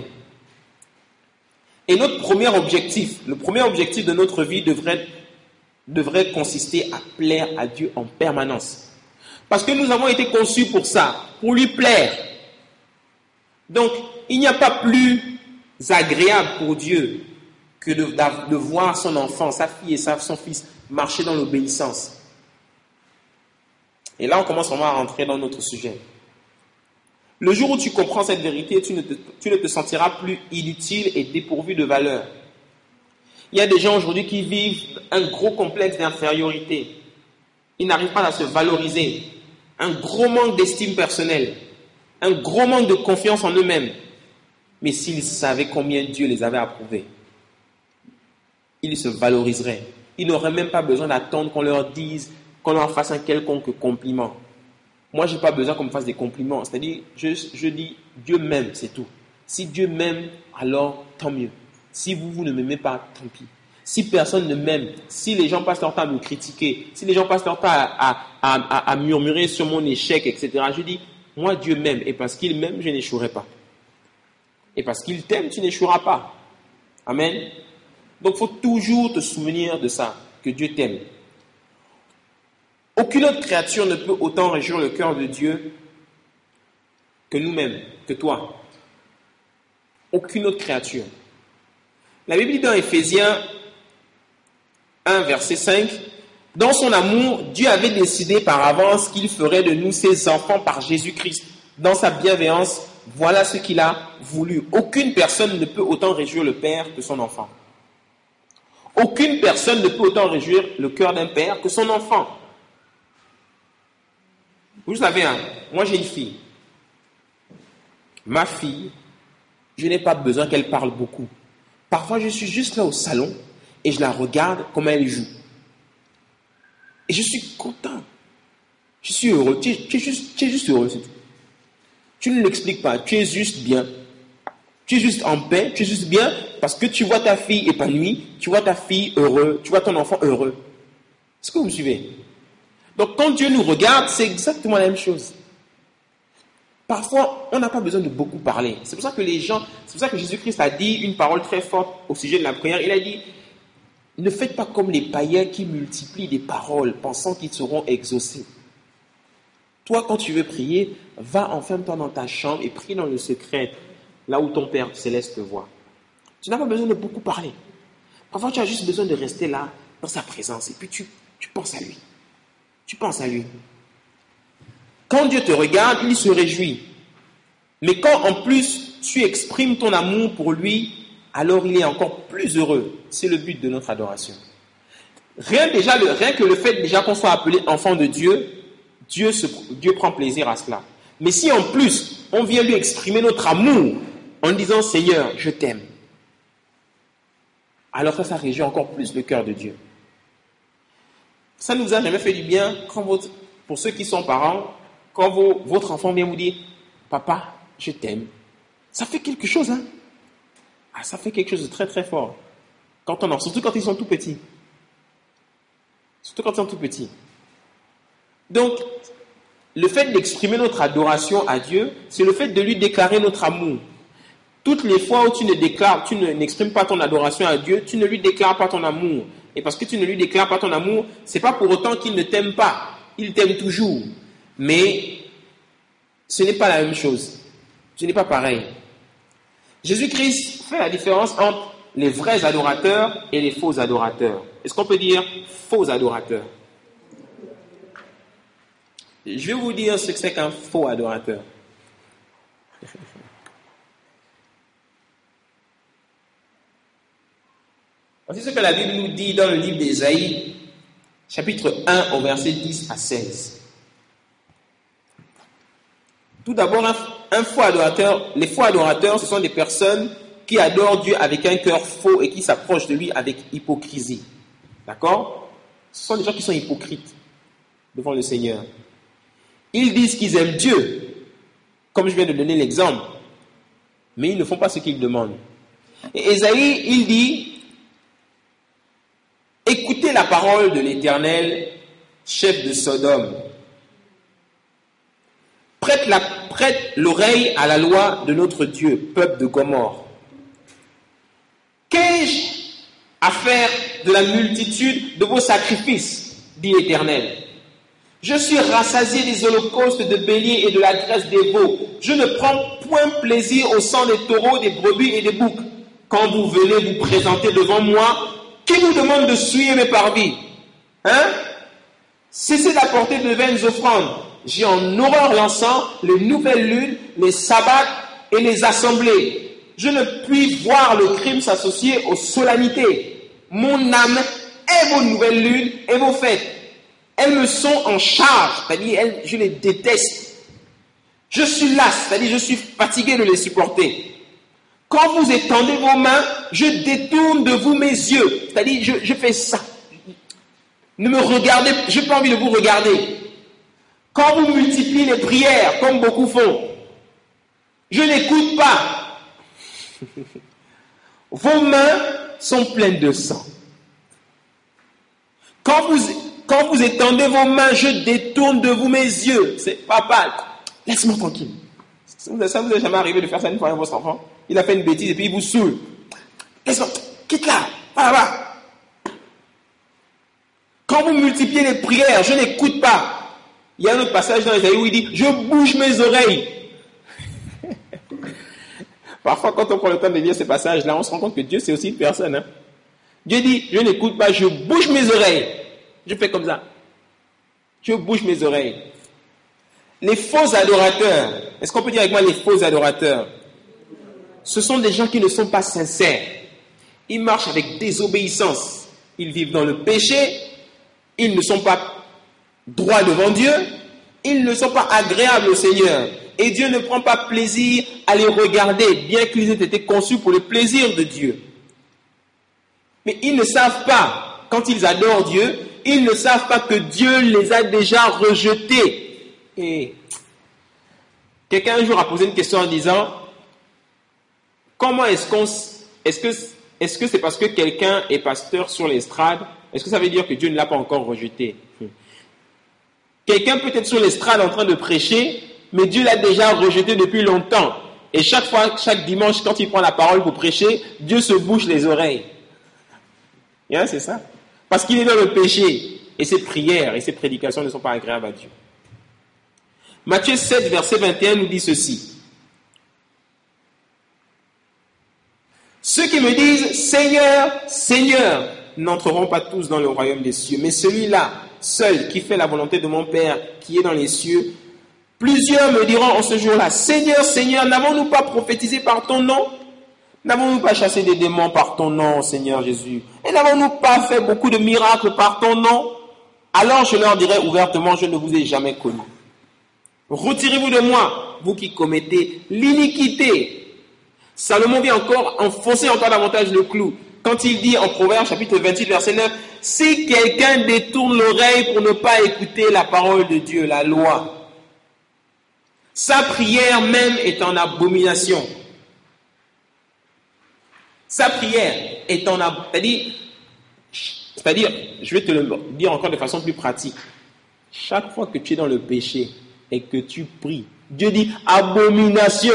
Et notre premier objectif, le premier objectif de notre vie devrait consister à plaire à Dieu en permanence. Parce que nous avons été conçus pour ça, pour lui plaire. Donc, il n'y a pas plus agréable pour Dieu que de voir son enfant, sa fille et son fils marcher dans l'obéissance. Et là, on commence vraiment à rentrer dans notre sujet. Le jour où tu comprends cette vérité, tu ne te sentiras plus inutile et dépourvu de valeur. Il y a des gens aujourd'hui qui vivent un gros complexe d'infériorité. Ils n'arrivent pas à se valoriser. Un gros manque d'estime personnelle. Un gros manque de confiance en eux-mêmes. Mais s'ils savaient combien Dieu les avait approuvés, ils se valoriseraient. Ils n'auraient même pas besoin d'attendre qu'on leur dise, qu'on leur fasse un quelconque compliment. Moi, je n'ai pas besoin qu'on me fasse des compliments. C'est-à-dire, je dis, Dieu m'aime, c'est tout. Si Dieu m'aime, alors tant mieux. Si vous ne m'aimez pas, tant pis. Si personne ne m'aime, si les gens passent leur temps à me critiquer, si les gens passent leur temps à murmurer sur mon échec, etc., je dis, moi, Dieu m'aime. Et parce qu'il m'aime, je n'échouerai pas. Et parce qu'il t'aime, tu n'échoueras pas. Amen. Donc, il faut toujours te souvenir de ça, que Dieu t'aime. Aucune autre créature ne peut autant réjouir le cœur de Dieu que nous-mêmes, que toi. Aucune autre créature. La Bible dit dans Éphésiens 1, verset 5, « Dans son amour, Dieu avait décidé par avance qu'il ferait de nous ses enfants par Jésus-Christ. Dans sa bienveillance, voilà ce qu'il a voulu. Aucune personne ne peut autant réjouir le Père que son enfant. Aucune personne ne peut autant réjouir le cœur d'un père que son enfant. » Vous savez, moi j'ai une fille. Ma fille, je n'ai pas besoin qu'elle parle beaucoup. Parfois, je suis juste là au salon et je la regarde comment elle joue. Et je suis content. Je suis heureux. Tu es juste heureux, c'est tout. Tu ne l'expliques pas. Tu es juste bien. Tu es juste en paix. Tu es juste bien parce que tu vois ta fille épanouie. Tu vois ta fille heureuse. Tu vois ton enfant heureux. Est-ce que vous me suivez? Donc, quand Dieu nous regarde, c'est exactement la même chose. Parfois, on n'a pas besoin de beaucoup parler. C'est pour ça que Jésus-Christ a dit une parole très forte au sujet de la prière. Il a dit, ne faites pas comme les païens qui multiplient des paroles, pensant qu'ils seront exaucés. Toi, quand tu veux prier, va enferme-toi dans ta chambre et prie dans le secret, là où ton Père céleste te voit. Tu n'as pas besoin de beaucoup parler. Parfois, tu as juste besoin de rester là, dans sa présence, et puis tu penses à lui. Tu penses à lui. Quand Dieu te regarde, il se réjouit. Mais quand en plus tu exprimes ton amour pour lui, alors il est encore plus heureux. C'est le but de notre adoration. Rien que le fait déjà qu'on soit appelé enfant de Dieu, Dieu prend plaisir à cela. Mais si en plus on vient lui exprimer notre amour en disant Seigneur, je t'aime, alors ça réjouit encore plus le cœur de Dieu. Ça ne nous a jamais fait du bien pour ceux qui sont parents, quand votre enfant vient vous dire « Papa, je t'aime », ça fait quelque chose, hein? Ah, ça fait quelque chose de très très fort. Surtout quand ils sont tout petits. Surtout quand ils sont tout petits. Donc, le fait d'exprimer notre adoration à Dieu, c'est le fait de lui déclarer notre amour. Toutes les fois où tu n'exprimes pas ton adoration à Dieu, tu ne lui déclares pas ton amour. Et parce que tu ne lui déclares pas ton amour, c'est pas pour autant qu'il ne t'aime pas. Il t'aime toujours. Mais ce n'est pas la même chose. Ce n'est pas pareil. Jésus-Christ fait la différence entre les vrais adorateurs et les faux adorateurs. Est-ce qu'on peut dire faux adorateurs? Je vais vous dire ce que c'est qu'un faux adorateur. Voici ce que la Bible nous dit dans le livre d'Ésaïe, chapitre 1, au verset 10 à 16. Tout d'abord, un faux adorateur. Les faux adorateurs, ce sont des personnes qui adorent Dieu avec un cœur faux et qui s'approchent de lui avec hypocrisie. D'accord? Ce sont des gens qui sont hypocrites devant le Seigneur. Ils disent qu'ils aiment Dieu, comme je viens de donner l'exemple, mais ils ne font pas ce qu'il demande. Et Ésaïe, il dit, écoutez la parole de l'Éternel, chef de Sodome. prête l'oreille à la loi de notre Dieu, peuple de Gomorrhe. Qu'ai-je à faire de la multitude de vos sacrifices, dit l'Éternel? Je suis rassasié des holocaustes de béliers et de la graisse des veaux. Je ne prends point plaisir au sang des taureaux, des brebis et des boucs. Quand vous venez vous présenter devant moi, qui vous demande de souiller mes parvis? Cessez d'apporter de vaines offrandes. J'ai en horreur l'encens, les nouvelles lunes, les sabbats et les assemblées. Je ne puis voir le crime s'associer aux solennités. Mon âme est vos nouvelles lunes et vos fêtes. Elles me sont en charge, c'est-à-dire je les déteste. Je suis las, c'est-à-dire je suis fatigué de les supporter. Quand vous étendez vos mains, je détourne de vous mes yeux, c'est-à-dire je fais ça. Ne me regardez, je n'ai pas envie de vous regarder. Quand vous multipliez les prières, comme beaucoup font, je n'écoute pas. Vos mains sont pleines de sang. Quand vous étendez vos mains, je détourne de vous mes yeux. C'est papa, laisse-moi tranquille. Ça vous est jamais arrivé de faire ça une fois à votre enfant? Il a fait une bêtise et puis il vous saoule. Laisse-moi, quitte là, va là-bas. Quand vous multipliez les prières, je n'écoute pas. Il y a un autre passage dans Isaïe où il dit, je bouge mes oreilles. Parfois, quand on prend le temps de lire ces passages-là, on se rend compte que Dieu, c'est aussi une personne. Hein? Dieu dit, je n'écoute pas, je bouge mes oreilles. Je fais comme ça. Je bouge mes oreilles. Les faux adorateurs, est-ce qu'on peut dire avec moi les faux adorateurs? Ce sont des gens qui ne sont pas sincères. Ils marchent avec désobéissance. Ils vivent dans le péché. Ils ne sont pas droits devant Dieu. Ils ne sont pas agréables au Seigneur. Et Dieu ne prend pas plaisir à les regarder, bien qu'ils aient été conçus pour le plaisir de Dieu. Mais ils ne savent pas, quand ils adorent Dieu, ils ne savent pas que Dieu les a déjà rejetés. Et quelqu'un un jour a posé une question en disant, comment est-ce que c'est parce que quelqu'un est pasteur sur l'estrade, est-ce que ça veut dire que Dieu ne l'a pas encore rejeté? Quelqu'un peut être sur l'estrade en train de prêcher, mais Dieu l'a déjà rejeté depuis longtemps. Et chaque dimanche, quand il prend la parole pour prêcher, Dieu se bouche les oreilles. C'est ça. Parce qu'il est dans le péché. Et ses prières et ses prédications ne sont pas agréables à Dieu. Matthieu 7, verset 21 nous dit ceci. Ceux qui me disent « Seigneur, Seigneur » n'entreront pas tous dans le royaume des cieux, mais celui-là, seul, qui fait la volonté de mon Père qui est dans les cieux. Plusieurs me diront en ce jour-là, « Seigneur, Seigneur, n'avons-nous pas prophétisé par ton nom? N'avons-nous pas chassé des démons par ton nom, Seigneur Jésus? Et n'avons-nous pas fait beaucoup de miracles par ton nom? Alors je leur dirai ouvertement, je ne vous ai jamais connu. Retirez-vous de moi, vous qui commettez l'iniquité. » Salomon vient encore enfoncer encore davantage le clou. Quand il dit en Proverbes chapitre 28 verset 9, « Si quelqu'un détourne l'oreille pour ne pas écouter la parole de Dieu, la loi, sa prière même est en abomination. » Sa prière est en abomination. C'est-à-dire, je vais te le dire encore de façon plus pratique. Chaque fois que tu es dans le péché et que tu pries, Dieu dit abomination.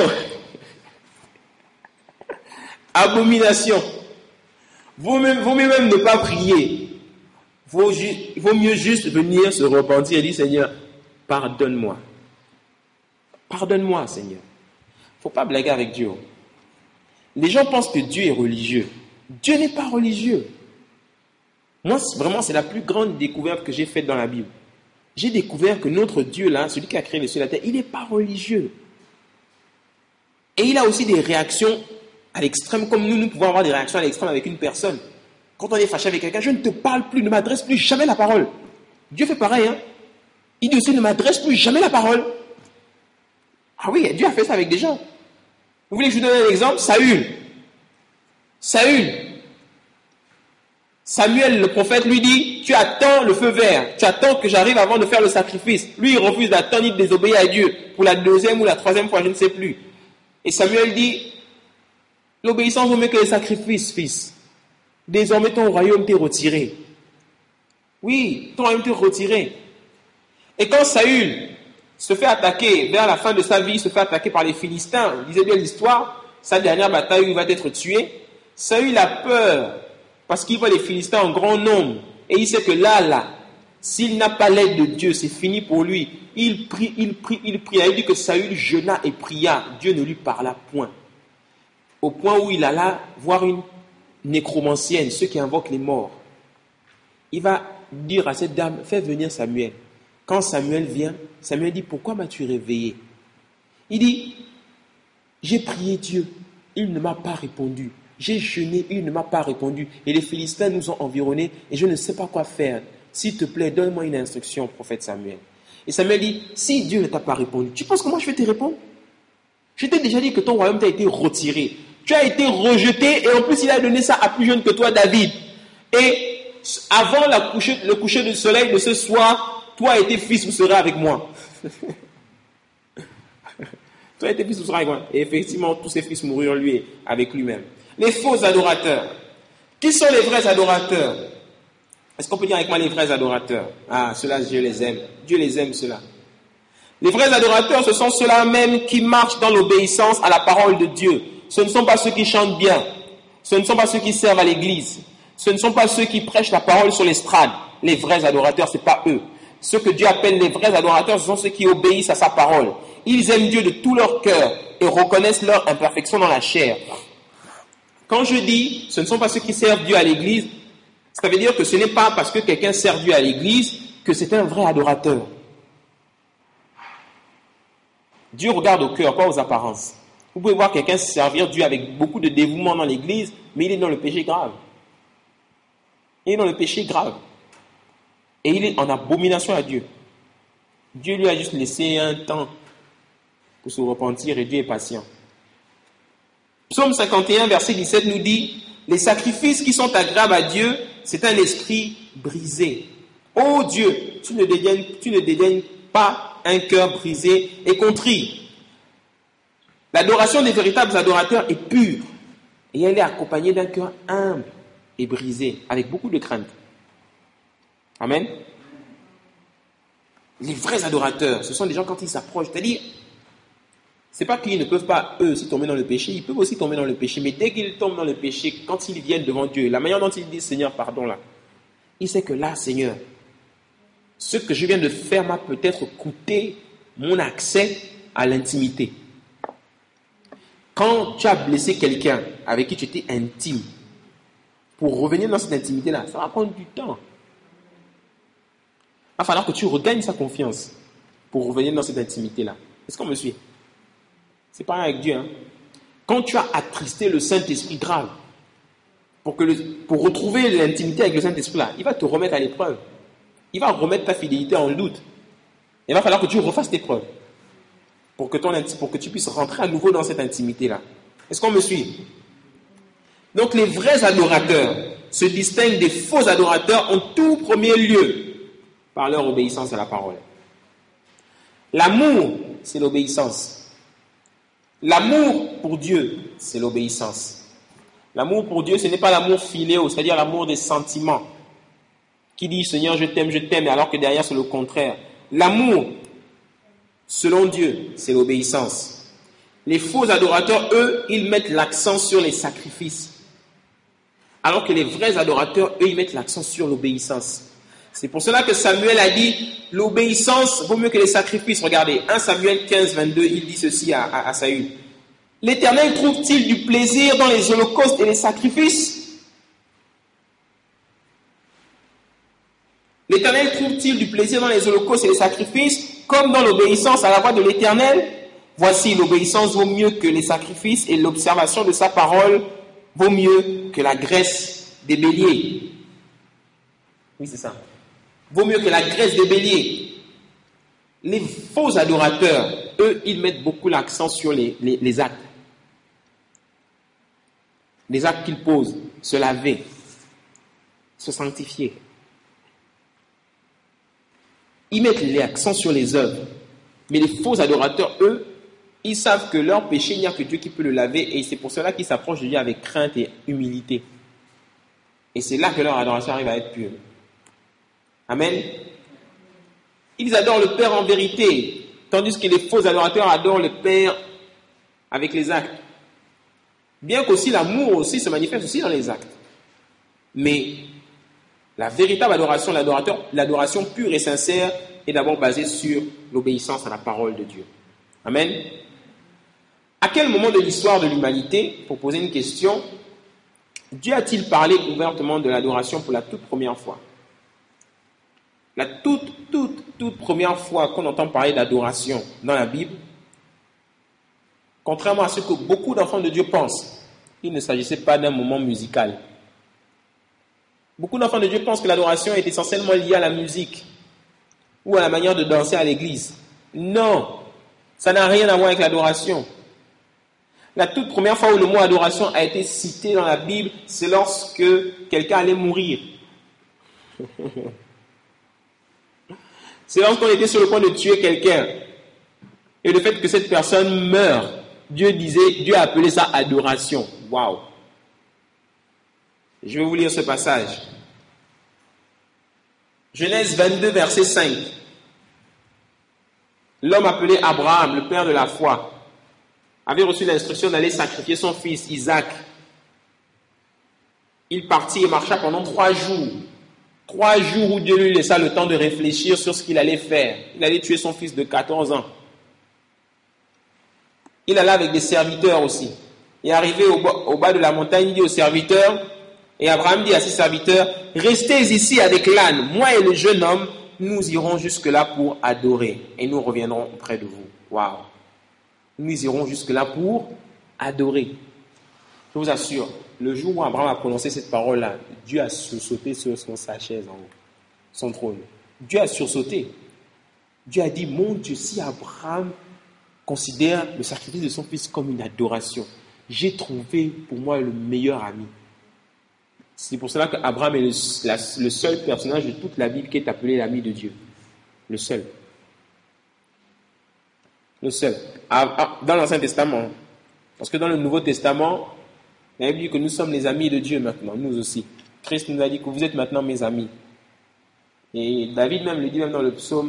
Abomination. Vaut mieux même ne pas prier. Il vaut mieux juste venir se repentir et dire, Seigneur, pardonne-moi. Pardonne-moi, Seigneur. Il ne faut pas blaguer avec Dieu. Les gens pensent que Dieu est religieux. Dieu n'est pas religieux. Moi, vraiment, c'est la plus grande découverte que j'ai faite dans la Bible. J'ai découvert que notre Dieu, là, celui qui a créé les cieux et la terre, il n'est pas religieux. Et il a aussi des réactions à l'extrême, comme nous pouvons avoir des réactions à l'extrême avec une personne. Quand on est fâché avec quelqu'un, je ne te parle plus, ne m'adresse plus jamais la parole. Dieu fait pareil, hein. Il dit aussi, ne m'adresse plus jamais la parole. Ah oui, Dieu a fait ça avec des gens. Vous voulez que je vous donne un exemple? Samuel, le prophète, lui dit, tu attends le feu vert, tu attends que j'arrive avant de faire le sacrifice. Lui, il refuse d'attendre, il désobéit à Dieu. Pour la deuxième ou la troisième fois, je ne sais plus. Et Samuel dit, l'obéissance vaut mieux que le sacrifice, fils. Désormais, ton royaume t'est retiré. Oui, ton royaume t'est retiré. Et quand Saül se fait attaquer, vers la fin de sa vie, il se fait attaquer par les Philistins. Lisez bien l'histoire, sa dernière bataille où il va être tué. Saül a peur parce qu'il voit les Philistins en grand nombre et il sait que là, s'il n'a pas l'aide de Dieu, c'est fini pour lui. Il prie. Il dit que Saül jeûna et pria. Dieu ne lui parla point. Au point où il alla voir une nécromancienne, ceux qui invoquent les morts. Il va dire à cette dame, fais venir Samuel. Quand Samuel vient, Samuel dit, pourquoi m'as-tu réveillé? Il dit, j'ai prié Dieu, il ne m'a pas répondu. J'ai jeûné, il ne m'a pas répondu. Et les Philistins nous ont environnés et je ne sais pas quoi faire. S'il te plaît, donne-moi une instruction, prophète Samuel. Et Samuel dit, si Dieu ne t'a pas répondu, tu penses que moi je vais te répondre? Je t'ai déjà dit que ton royaume t'a été retiré. Tu as été rejeté et en plus il a donné ça à plus jeune que toi, David. Et avant le coucher du soleil de ce soir, toi et tes fils, vous serez avec moi. Toi et tes fils, vous serez avec moi. Et effectivement, tous ses fils moururent lui avec lui-même. Les faux adorateurs. Qui sont les vrais adorateurs? Est-ce qu'on peut dire avec moi les vrais adorateurs? Ah, ceux-là, Dieu les aime. Dieu les aime, ceux-là. Les vrais adorateurs, ce sont ceux-là même qui marchent dans l'obéissance à la parole de Dieu. Ce ne sont pas ceux qui chantent bien. Ce ne sont pas ceux qui servent à l'église. Ce ne sont pas ceux qui prêchent la parole sur l'estrade. Les vrais adorateurs, ce n'est pas eux. Ceux que Dieu appelle les vrais adorateurs, ce sont ceux qui obéissent à sa parole. Ils aiment Dieu de tout leur cœur et reconnaissent leur imperfection dans la chair. Quand je dis, ce ne sont pas ceux qui servent Dieu à l'église, ça veut dire que ce n'est pas parce que quelqu'un sert Dieu à l'église que c'est un vrai adorateur. Dieu regarde au cœur, pas aux apparences. Vous pouvez voir quelqu'un servir Dieu avec beaucoup de dévouement dans l'église, mais il est dans le péché grave. Il est dans le péché grave. Et il est en abomination à Dieu. Dieu lui a juste laissé un temps pour se repentir et Dieu est patient. Psaume 51, verset 17 nous dit, les sacrifices qui sont agréables à Dieu, c'est un esprit brisé. Ô Dieu, tu ne dédaignes pas un cœur brisé et contrit. L'adoration des véritables adorateurs est pure et elle est accompagnée d'un cœur humble et brisé, avec beaucoup de crainte. Amen. Les vrais adorateurs, ce sont des gens quand ils s'approchent, c'est-à-dire, c'est pas qu'ils ne peuvent pas eux aussi tomber dans le péché, ils peuvent aussi tomber dans le péché, mais dès qu'ils tombent dans le péché, quand ils viennent devant Dieu, la manière dont ils disent Seigneur, pardon là, il sait que là, Seigneur, ce que je viens de faire m'a peut-être coûté mon accès à l'intimité. Quand tu as blessé quelqu'un avec qui tu étais intime, pour revenir dans cette intimité-là, ça va prendre du temps. Il va falloir que tu regagnes sa confiance pour revenir dans cette intimité-là. Est-ce qu'on me suit? C'est pareil avec Dieu. Hein? Quand tu as attristé le Saint-Esprit grave, pour retrouver l'intimité avec le Saint-Esprit-là, il va te remettre à l'épreuve. Il va remettre ta fidélité en doute. Il va falloir que tu refasses tes preuves pour que tu puisses rentrer à nouveau dans cette intimité-là. Est-ce qu'on me suit? Donc les vrais adorateurs se distinguent des faux adorateurs en tout premier lieu par leur obéissance à la parole. L'amour, c'est l'obéissance. L'amour pour Dieu, c'est l'obéissance. L'amour pour Dieu, ce n'est pas l'amour philéo, c'est-à-dire l'amour des sentiments, qui dit Seigneur, je t'aime, alors que derrière c'est le contraire. L'amour, selon Dieu, c'est l'obéissance. Les faux adorateurs, eux, ils mettent l'accent sur les sacrifices. Alors que les vrais adorateurs, eux, ils mettent l'accent sur l'obéissance. C'est pour cela que Samuel a dit, l'obéissance vaut mieux que les sacrifices. Regardez, 1 Samuel 15, 22, il dit ceci à Saül. L'Éternel trouve-t-il du plaisir dans les holocaustes et les sacrifices? L'Éternel trouve-t-il du plaisir dans les holocaustes et les sacrifices, comme dans l'obéissance à la voix de l'Éternel? Voici, l'obéissance vaut mieux que les sacrifices et l'observation de sa parole vaut mieux que la graisse des béliers. Oui, c'est ça. Vaut mieux que la graisse des béliers. Les faux adorateurs, eux, ils mettent beaucoup l'accent sur les actes. Les actes qu'ils posent, se laver, se sanctifier. Ils mettent l'accent sur les œuvres. Mais les faux adorateurs, eux, ils savent que leur péché, il n'y a que Dieu qui peut le laver et c'est pour cela qu'ils s'approchent de Dieu avec crainte et humilité. Et c'est là que leur adoration arrive à être pure. Amen. Ils adorent le Père en vérité tandis que les faux adorateurs adorent le Père avec les actes. Bien qu'aussi l'amour aussi se manifeste aussi dans les actes. Mais la véritable adoration, l'adoration pure et sincère est d'abord basée sur l'obéissance à la parole de Dieu. Amen. À quel moment de l'histoire de l'humanité, pour poser une question, Dieu a-t-il parlé ouvertement de l'adoration pour la toute première fois? La toute première fois qu'on entend parler d'adoration dans la Bible, contrairement à ce que beaucoup d'enfants de Dieu pensent, il ne s'agissait pas d'un moment musical. Beaucoup d'enfants de Dieu pensent que l'adoration est essentiellement liée à la musique ou à la manière de danser à l'église. Non, ça n'a rien à voir avec l'adoration. La toute première fois où le mot adoration a été cité dans la Bible, c'est lorsque quelqu'un allait mourir. C'est lorsqu'on était sur le point de tuer quelqu'un. Et le fait que cette personne meure, Dieu a appelé ça adoration. Waouh! Je vais vous lire ce passage. Genèse 22, verset 5. L'homme appelé Abraham, le père de la foi, avait reçu l'instruction d'aller sacrifier son fils Isaac. Il partit et marcha pendant 3 jours. 3 jours où Dieu lui laissa le temps de réfléchir sur ce qu'il allait faire. Il allait tuer son fils de 14 ans. Il alla avec des serviteurs aussi. Et arrivé au bas de la montagne, il dit aux serviteurs, et Abraham dit à ses serviteurs, restez ici avec l'âne, moi et le jeune homme, nous irons jusque-là pour adorer, et nous reviendrons auprès de vous. Waouh! Nous irons jusque-là pour adorer. Je vous assure, le jour où Abraham a prononcé cette parole-là, Dieu a sursauté sur sa chaise en haut, son trône. Dieu a sursauté. Dieu a dit, mon Dieu, si Abraham considère le sacrifice de son fils comme une adoration, j'ai trouvé pour moi le meilleur ami. C'est pour cela qu'Abraham est le seul personnage de toute la Bible qui est appelé l'ami de Dieu. Le seul. Le seul. Dans l'Ancien Testament. Parce que dans le Nouveau Testament, la Bible dit que nous sommes les amis de Dieu maintenant, nous aussi. Christ nous a dit que vous êtes maintenant mes amis. Et David même le dit même dans le psaume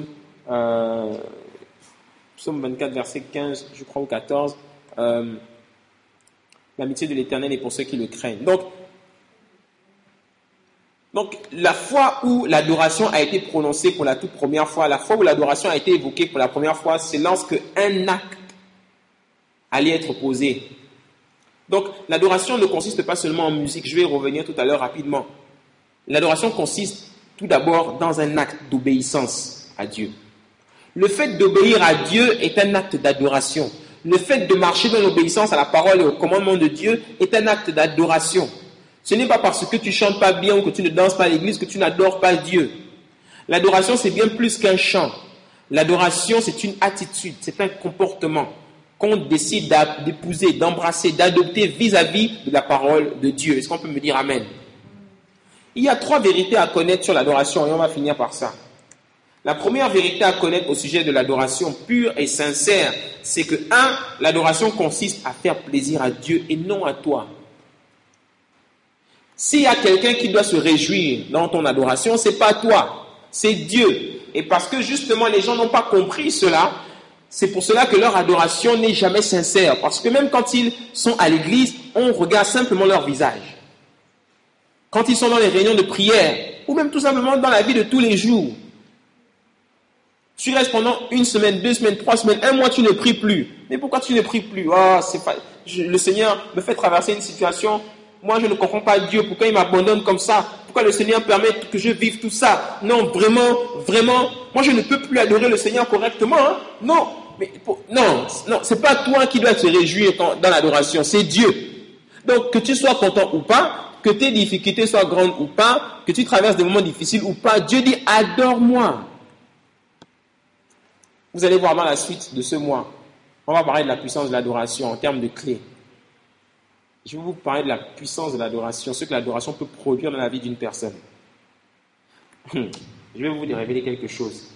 24, verset 15, je crois, ou 14. L'amitié de l'Éternel est pour ceux qui le craignent. Donc, la fois où l'adoration a été prononcée pour la toute première fois, la fois où l'adoration a été évoquée pour la première fois, c'est lorsque un acte allait être posé. Donc, l'adoration ne consiste pas seulement en musique. Je vais y revenir tout à l'heure rapidement. L'adoration consiste tout d'abord dans un acte d'obéissance à Dieu. Le fait d'obéir à Dieu est un acte d'adoration. Le fait de marcher dans l'obéissance à la parole et au commandement de Dieu est un acte d'adoration. Ce n'est pas parce que tu chantes pas bien ou que tu ne danses pas à l'église que tu n'adores pas Dieu. L'adoration, c'est bien plus qu'un chant. L'adoration, c'est une attitude, c'est un comportement qu'on décide d'épouser, d'embrasser, d'adopter vis-à-vis de la parole de Dieu. Est-ce qu'on peut me dire Amen? Il y a 3 vérités à connaître sur l'adoration et on va finir par ça. La première vérité à connaître au sujet de l'adoration pure et sincère, c'est que 1. L'adoration consiste à faire plaisir à Dieu et non à toi. S'il y a quelqu'un qui doit se réjouir dans ton adoration, c'est pas toi, c'est Dieu. Et parce que justement les gens n'ont pas compris cela, c'est pour cela que leur adoration n'est jamais sincère. Parce que même quand ils sont à l'église, on regarde simplement leur visage. Quand ils sont dans les réunions de prière, ou même tout simplement dans la vie de tous les jours, tu restes pendant 1 semaine, 2 semaines, 3 semaines, 1 mois, tu ne pries plus. Mais pourquoi tu ne pries plus? Le Seigneur me fait traverser une situation. Moi, je ne comprends pas Dieu. Pourquoi il m'abandonne comme ça? Pourquoi le Seigneur permet que je vive tout ça? Non, vraiment. Moi, je ne peux plus adorer le Seigneur correctement. Hein? Non, c'est pas toi qui dois te réjouir dans l'adoration. C'est Dieu. Donc, que tu sois content ou pas, que tes difficultés soient grandes ou pas, que tu traverses des moments difficiles ou pas, Dieu dit adore-moi. Vous allez voir dans la suite de ce mois, on va parler de la puissance de l'adoration en termes de clés. Je vais vous parler de la puissance de l'adoration, ce que l'adoration peut produire dans la vie d'une personne. Je vais vous révéler quelque chose.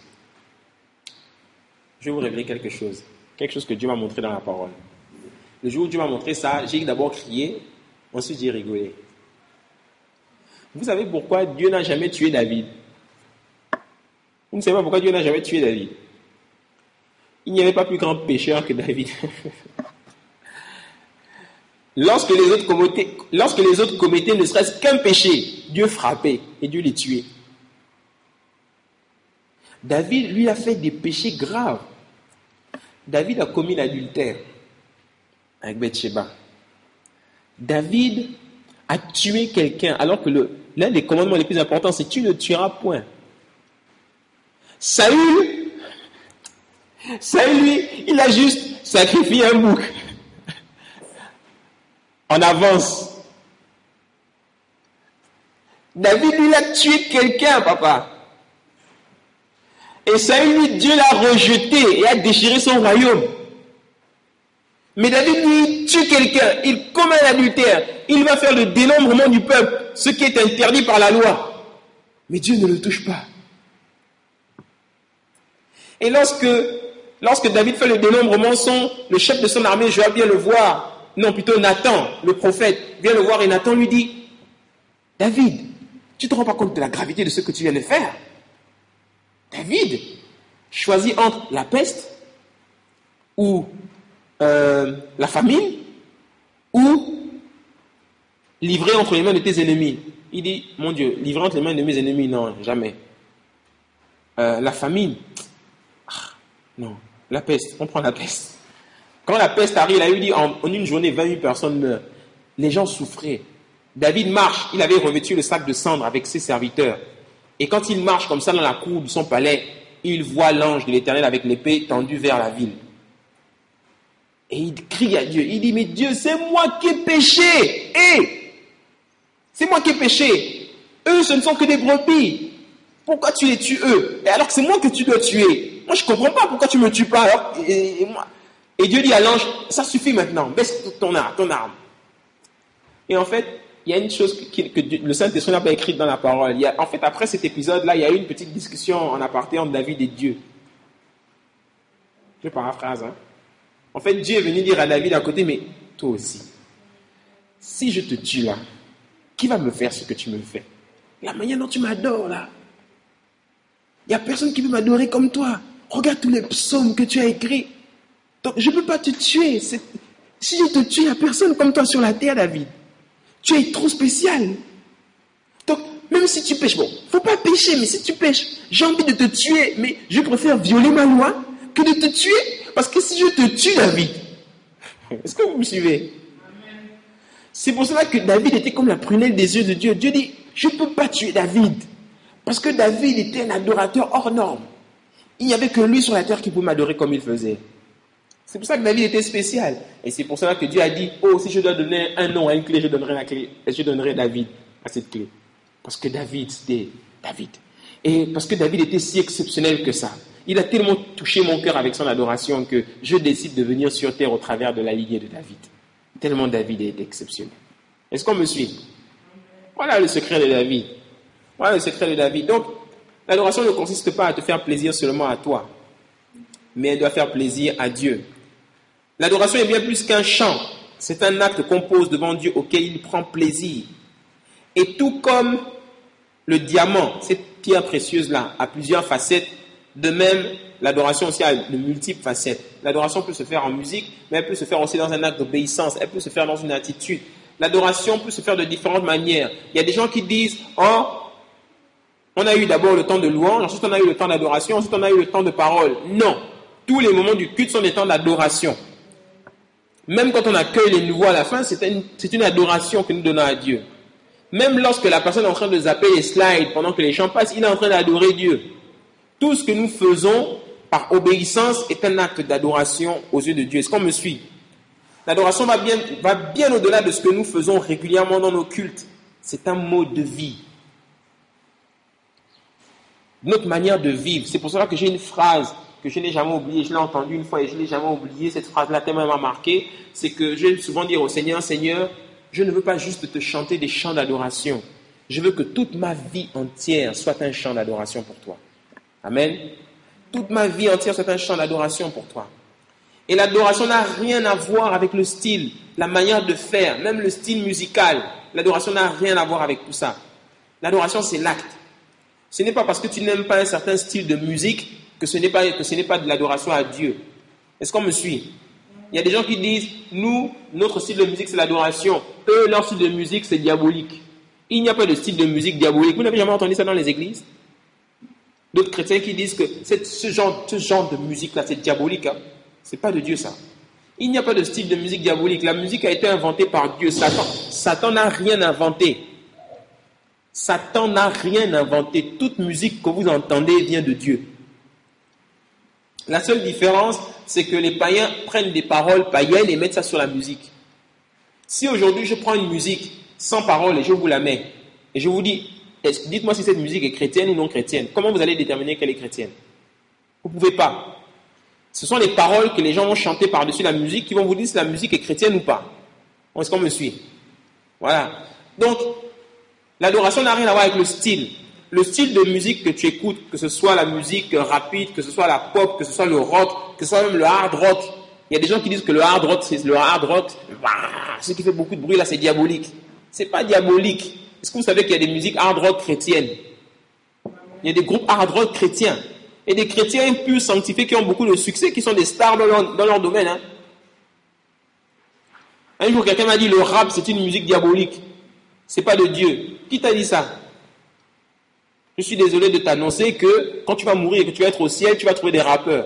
Quelque chose que Dieu m'a montré dans la parole. Le jour où Dieu m'a montré ça, j'ai d'abord crié, ensuite j'ai rigolé. Vous savez pourquoi Dieu n'a jamais tué David? Vous ne savez pas pourquoi Dieu n'a jamais tué David? Il n'y avait pas plus grand pécheur que David. Lorsque les autres commettaient ne serait-ce qu'un péché, Dieu frappait et Dieu les tuait. David, lui, a fait des péchés graves. David a commis l'adultère avec Bathsheba. David a tué quelqu'un, alors que l'un des commandements les plus importants, c'est tu ne tueras point. Saül, lui, il a juste sacrifié un bouc en avance. David, lui, il a tué quelqu'un, papa. Et Saül, lui, Dieu l'a rejeté et a déchiré son royaume. Mais David, lui, tue quelqu'un, il commet l'adultère, il va faire le dénombrement du peuple, ce qui est interdit par la loi. Mais Dieu ne le touche pas. Et lorsque David fait le dénombrement, le chef de son armée, Joab, vient le voir, non, plutôt Nathan, le prophète, vient le voir et Nathan lui dit, David, tu ne te rends pas compte de la gravité de ce que tu viens de faire? David choisit entre la peste ou la famine ou livrer entre les mains de tes ennemis. Il dit, mon Dieu, livrer entre les mains de mes ennemis, non, jamais. La famine, non. La peste, on prend la peste. Quand la peste arrive, il a dit, en une journée, 28 personnes meurent. Les gens souffraient. David marche, il avait revêtu le sac de cendre avec ses serviteurs. Et quand il marche comme ça dans la cour de son palais, il voit l'ange de l'Éternel avec l'épée tendue vers la ville. Et il crie à Dieu. Il dit, mais Dieu, c'est moi qui ai péché. C'est moi qui ai péché. Eux, ce ne sont que des brebis. Pourquoi tu les tues, eux? Et alors que c'est moi que tu dois tuer. Moi, je ne comprends pas pourquoi tu ne me tues pas. Alors, et Dieu dit à l'ange, ça suffit maintenant. Baisse ton arme. Et en fait, il y a une chose que le Saint-Esprit n'a pas écrite dans la parole. En fait, après cet épisode-là, il y a eu une petite discussion en aparté entre David et Dieu. Je paraphrase. En fait, Dieu est venu dire à David à côté, mais toi aussi, si je te tue là, qui va me faire ce que tu me fais? La manière dont tu m'adores là. Il n'y a personne qui peut m'adorer comme toi. Regarde tous les psaumes que tu as écrits. Donc, je ne peux pas te tuer. Si je te tue, il n'y a personne comme toi sur la terre, David. Tu es trop spécial. Donc, même si tu pêches, bon, il ne faut pas pécher, mais si tu pêches, j'ai envie de te tuer, mais je préfère violer ma loi que de te tuer. Parce que si je te tue, David, est-ce que vous me suivez? C'est pour cela que David était comme la prunelle des yeux de Dieu. Dieu dit, je ne peux pas tuer David. Parce que David était un adorateur hors norme. Il n'y avait que lui sur la terre qui pouvait m'adorer comme il faisait. C'est pour ça que David était spécial. Et c'est pour cela que Dieu a dit, oh, si je dois donner un nom à une clé, je donnerai la clé. Et je donnerai David à cette clé. Parce que David, c'était David. Et parce que David était si exceptionnel que ça. Il a tellement touché mon cœur avec son adoration que je décide de venir sur terre au travers de la lignée de David. Tellement David est exceptionnel. Est-ce qu'on me suit? Voilà le secret de David. Voilà le secret de David. Donc, l'adoration ne consiste pas à te faire plaisir seulement à toi, mais elle doit faire plaisir à Dieu. L'adoration est bien plus qu'un chant. C'est un acte qu'on pose devant Dieu auquel il prend plaisir. Et tout comme le diamant, cette pierre précieuse-là, a plusieurs facettes, de même, l'adoration aussi a de multiples facettes. L'adoration peut se faire en musique, mais elle peut se faire aussi dans un acte d'obéissance, elle peut se faire dans une attitude. L'adoration peut se faire de différentes manières. Il y a des gens qui disent, oh, on a eu d'abord le temps de louange, ensuite on a eu le temps d'adoration, ensuite on a eu le temps de parole. Non, tous les moments du culte sont des temps d'adoration. Même quand on accueille les nouveaux à la fin, c'est une adoration que nous donnons à Dieu. Même lorsque la personne est en train de zapper les slides pendant que les chants passent, il est en train d'adorer Dieu. Tout ce que nous faisons par obéissance est un acte d'adoration aux yeux de Dieu. Est-ce qu'on me suit? L'adoration va bien au-delà de ce que nous faisons régulièrement dans nos cultes. C'est un mode de vie. Notre manière de vivre. C'est pour cela que j'ai une phrase que je n'ai jamais oubliée. Je l'ai entendue une fois et je ne l'ai jamais oubliée. Cette phrase-là tellement m'a marqué. C'est que je vais souvent dire au Seigneur, Seigneur, je ne veux pas juste te chanter des chants d'adoration. Je veux que toute ma vie entière soit un chant d'adoration pour toi. Amen. Toute ma vie entière soit un chant d'adoration pour toi. Et l'adoration n'a rien à voir avec le style, la manière de faire, même le style musical. L'adoration n'a rien à voir avec tout ça. L'adoration, c'est l'acte. Ce n'est pas parce que tu n'aimes pas un certain style de musique que ce n'est pas de l'adoration à Dieu. Est-ce qu'on me suit? Il y a des gens qui disent, nous, notre style de musique, c'est l'adoration. Eux, leur style de musique, c'est diabolique. Il n'y a pas de style de musique diabolique. Vous n'avez jamais entendu ça dans les églises? D'autres chrétiens qui disent que ce genre de musique-là, c'est diabolique. Hein? C'est pas de Dieu, ça. Il n'y a pas de style de musique diabolique. La musique a été inventée par Dieu. Satan n'a rien inventé. Satan n'a rien inventé. Toute musique que vous entendez vient de Dieu. La seule différence, c'est que les païens prennent des paroles païennes et mettent ça sur la musique. Si aujourd'hui je prends une musique sans parole et je vous la mets, et je vous dis, dites-moi si cette musique est chrétienne ou non chrétienne, comment vous allez déterminer qu'elle est chrétienne? Vous ne pouvez pas. Ce sont les paroles que les gens vont chanter par-dessus la musique qui vont vous dire si la musique est chrétienne ou pas. Est-ce qu'on me suit? Voilà. Donc, l'adoration n'a rien à voir avec le style. Le style de musique que tu écoutes, que ce soit la musique rapide, que ce soit la pop, que ce soit le rock, que ce soit même le hard rock. Il y a des gens qui disent que le hard rock, ce qui fait beaucoup de bruit là, c'est diabolique. C'est pas diabolique. Est-ce que vous savez qu'il y a des musiques hard rock chrétiennes? Il y a des groupes hard rock chrétiens. Et des chrétiens purs sanctifiés qui ont beaucoup de succès, qui sont des stars dans leur domaine. Hein. Un jour, quelqu'un m'a dit, le rap, c'est une musique diabolique. C'est pas de Dieu. Qui t'a dit ça? Je suis désolé de t'annoncer que quand tu vas mourir et que tu vas être au ciel, tu vas trouver des rappeurs.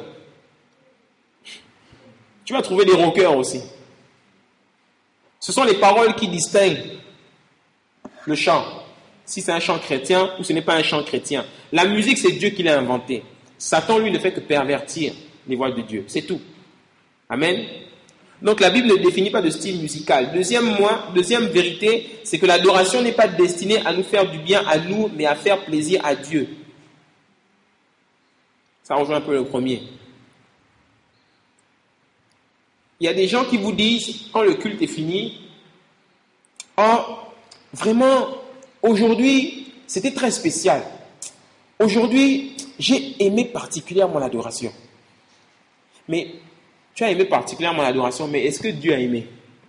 Tu vas trouver des rockers aussi. Ce sont les paroles qui distinguent le chant. Si c'est un chant chrétien ou ce n'est pas un chant chrétien. La musique, c'est Dieu qui l'a inventée. Satan, lui, ne fait que pervertir les voies de Dieu. C'est tout. Amen. Donc la Bible ne définit pas de style musical. Deuxième vérité, c'est que l'adoration n'est pas destinée à nous faire du bien à nous, mais à faire plaisir à Dieu. Ça rejoint un peu le premier. Il y a des gens qui vous disent, quand le culte est fini, « Oh, vraiment, aujourd'hui, c'était très spécial. Aujourd'hui, j'ai aimé particulièrement l'adoration. » Mais tu as aimé particulièrement l'adoration, mais est-ce que Dieu a aimé?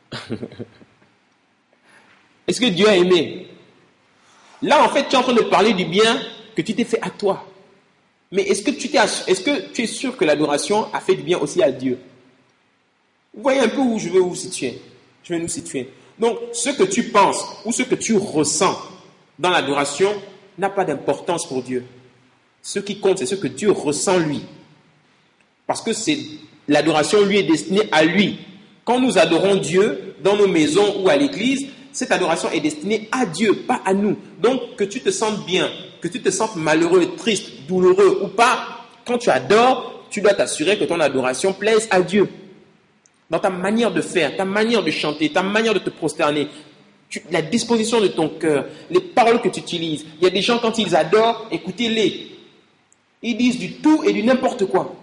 Est-ce que Dieu a aimé? Là, en fait, tu es en train de parler du bien que tu t'es fait à toi. Mais est-ce que tu es sûr que l'adoration a fait du bien aussi à Dieu? Vous voyez un peu où je veux vous situer. Je vais nous situer. Donc, ce que tu penses ou ce que tu ressens dans l'adoration n'a pas d'importance pour Dieu. Ce qui compte, c'est ce que Dieu ressent lui. Parce que l'adoration lui est destinée à lui. Quand nous adorons Dieu dans nos maisons ou à l'église, cette adoration est destinée à Dieu, pas à nous. Donc, que tu te sentes bien, que tu te sentes malheureux, triste, douloureux ou pas, quand tu adores, tu dois t'assurer que ton adoration plaise à Dieu. Dans ta manière de faire, ta manière de chanter, ta manière de te prosterner, la disposition de ton cœur, les paroles que tu utilises. Il y a des gens, quand ils adorent, écoutez-les. Ils disent du tout et du n'importe quoi.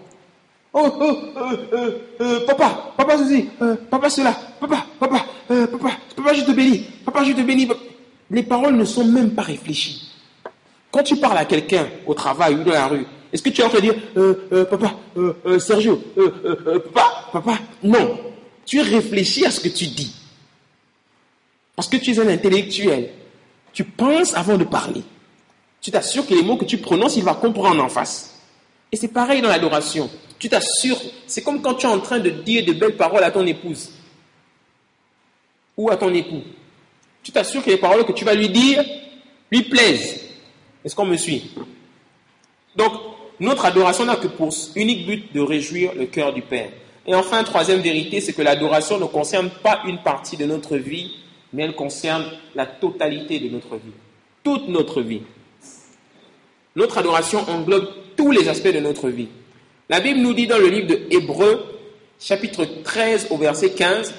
Papa ceci, papa cela, papa, je te bénis, papa, je te bénis. Les paroles ne sont même pas réfléchies. Quand tu parles à quelqu'un au travail ou dans la rue, est-ce que tu es en train de dire, papa, Sergio, papa, non. Tu réfléchis à ce que tu dis. Parce que tu es un intellectuel. Tu penses avant de parler. Tu t'assures que les mots que tu prononces, il va comprendre en face. Et c'est pareil dans l'adoration. Tu t'assures, c'est comme quand tu es en train de dire de belles paroles à ton épouse ou à ton époux. Tu t'assures que les paroles que tu vas lui dire lui plaisent. Est-ce qu'on me suit? Donc, notre adoration n'a que pour unique but de réjouir le cœur du Père. Et enfin, troisième vérité, c'est que l'adoration ne concerne pas une partie de notre vie, mais elle concerne la totalité de notre vie. Toute notre vie. Notre adoration englobe tous les aspects de notre vie. La Bible nous dit dans le livre de Hébreux, chapitre 13 au verset 15,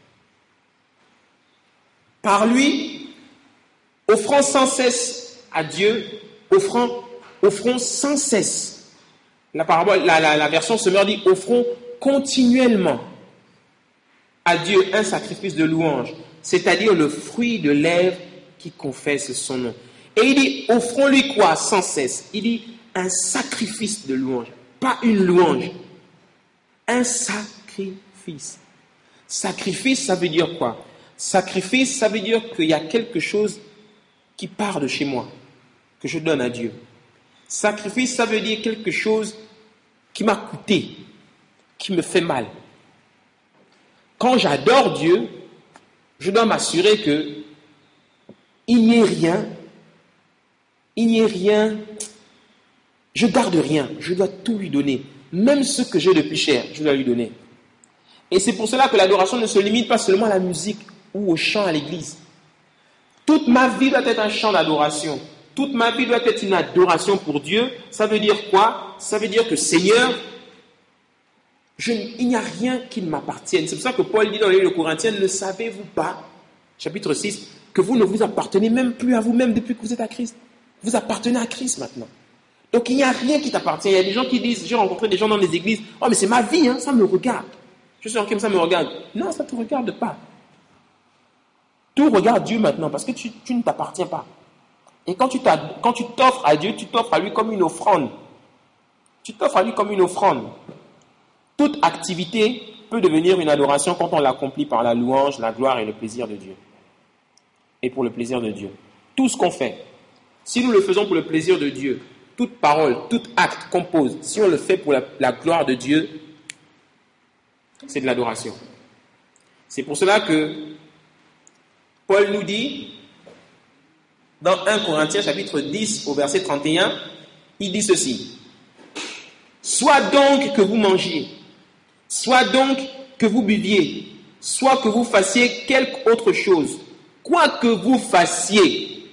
« Par lui, offrant sans cesse à Dieu, offrons sans cesse. » La version Semeur dit « Offrons continuellement à Dieu un sacrifice de louange, c'est-à-dire le fruit de lèvres qui confesse son nom. » Et il dit « Offrons-lui quoi sans cesse ?» Il dit « Un sacrifice de louange. » Pas une louange. Un sacrifice. Sacrifice, ça veut dire quoi? Sacrifice, ça veut dire qu'il y a quelque chose qui part de chez moi, que je donne à Dieu. Sacrifice, ça veut dire quelque chose qui m'a coûté, qui me fait mal. Quand j'adore Dieu, je dois m'assurer que il n'y ait rien, je garde rien, je dois tout lui donner. Même ce que j'ai de plus cher, je dois lui donner. Et c'est pour cela que l'adoration ne se limite pas seulement à la musique ou au chant à l'église. Toute ma vie doit être un chant d'adoration. Toute ma vie doit être une adoration pour Dieu. Ça veut dire quoi? Ça veut dire que Seigneur, il n'y a rien qui ne m'appartienne. C'est pour ça que Paul dit dans le livre de Corinthiens, ne savez-vous pas, chapitre 6, que vous ne vous appartenez même plus à vous-même depuis que vous êtes à Christ. Vous appartenez à Christ maintenant. Donc il n'y a rien qui t'appartient. Il y a des gens qui disent, j'ai rencontré des gens dans les églises, oh mais c'est ma vie, hein, ça me regarde. Je suis en comme ça me regarde. Non, ça ne te regarde pas. Tout regarde Dieu maintenant parce que tu ne t'appartiens pas. Et quand tu t'offres à Dieu, tu t'offres à lui comme une offrande. Tu t'offres à lui comme une offrande. Toute activité peut devenir une adoration quand on l'accomplit par la louange, la gloire et le plaisir de Dieu. Et pour le plaisir de Dieu. Tout ce qu'on fait, si nous le faisons pour le plaisir de Dieu, toute parole, tout acte qu'on pose, si on le fait pour la gloire de Dieu, c'est de l'adoration. C'est pour cela que Paul nous dit, dans 1 Corinthiens chapitre 10 au verset 31, il dit ceci. Soit donc que vous mangiez, soit donc que vous buviez, soit que vous fassiez quelque autre chose, quoi que vous fassiez,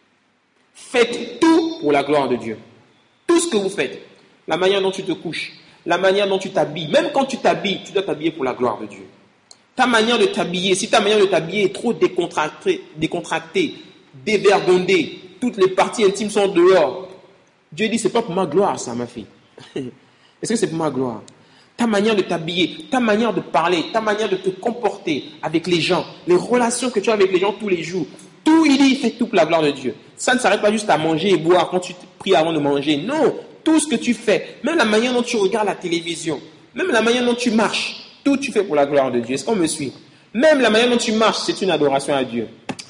faites tout pour la gloire de Dieu. Tout ce que vous faites, la manière dont tu te couches, la manière dont tu t'habilles, même quand tu t'habilles, tu dois t'habiller pour la gloire de Dieu. Ta manière de t'habiller, si ta manière de t'habiller est trop décontractée, dévergondée, toutes les parties intimes sont dehors, Dieu dit, c'est pas pour ma gloire ça, ma fille. Est-ce que c'est pour ma gloire? Ta manière de t'habiller, ta manière de parler, ta manière de te comporter avec les gens, les relations que tu as avec les gens tous les jours, tout, il dit, fait tout pour la gloire de Dieu. Ça ne s'arrête pas juste à manger et boire quand tu pries avant de manger. Non, tout ce que tu fais, même la manière dont tu regardes la télévision, même la manière dont tu marches, tout tu fais pour la gloire de Dieu. Est-ce qu'on me suit? Même la manière dont tu marches, c'est une adoration à Dieu.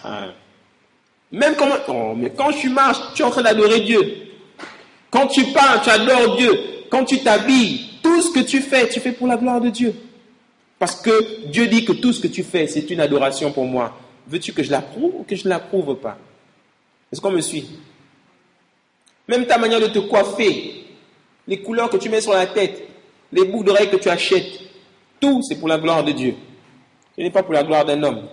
Même quand tu marches, tu es en train d'adorer Dieu. Quand tu parles, tu adores Dieu. Quand tu t'habilles, tout ce que tu fais pour la gloire de Dieu. Parce que Dieu dit que tout ce que tu fais, c'est une adoration pour moi. Veux-tu que je l'approuve ou que je ne l'approuve pas? Est-ce qu'on me suit? Même ta manière de te coiffer, les couleurs que tu mets sur la tête, les boucles d'oreilles que tu achètes, tout c'est pour la gloire de Dieu. Ce n'est pas pour la gloire d'un homme.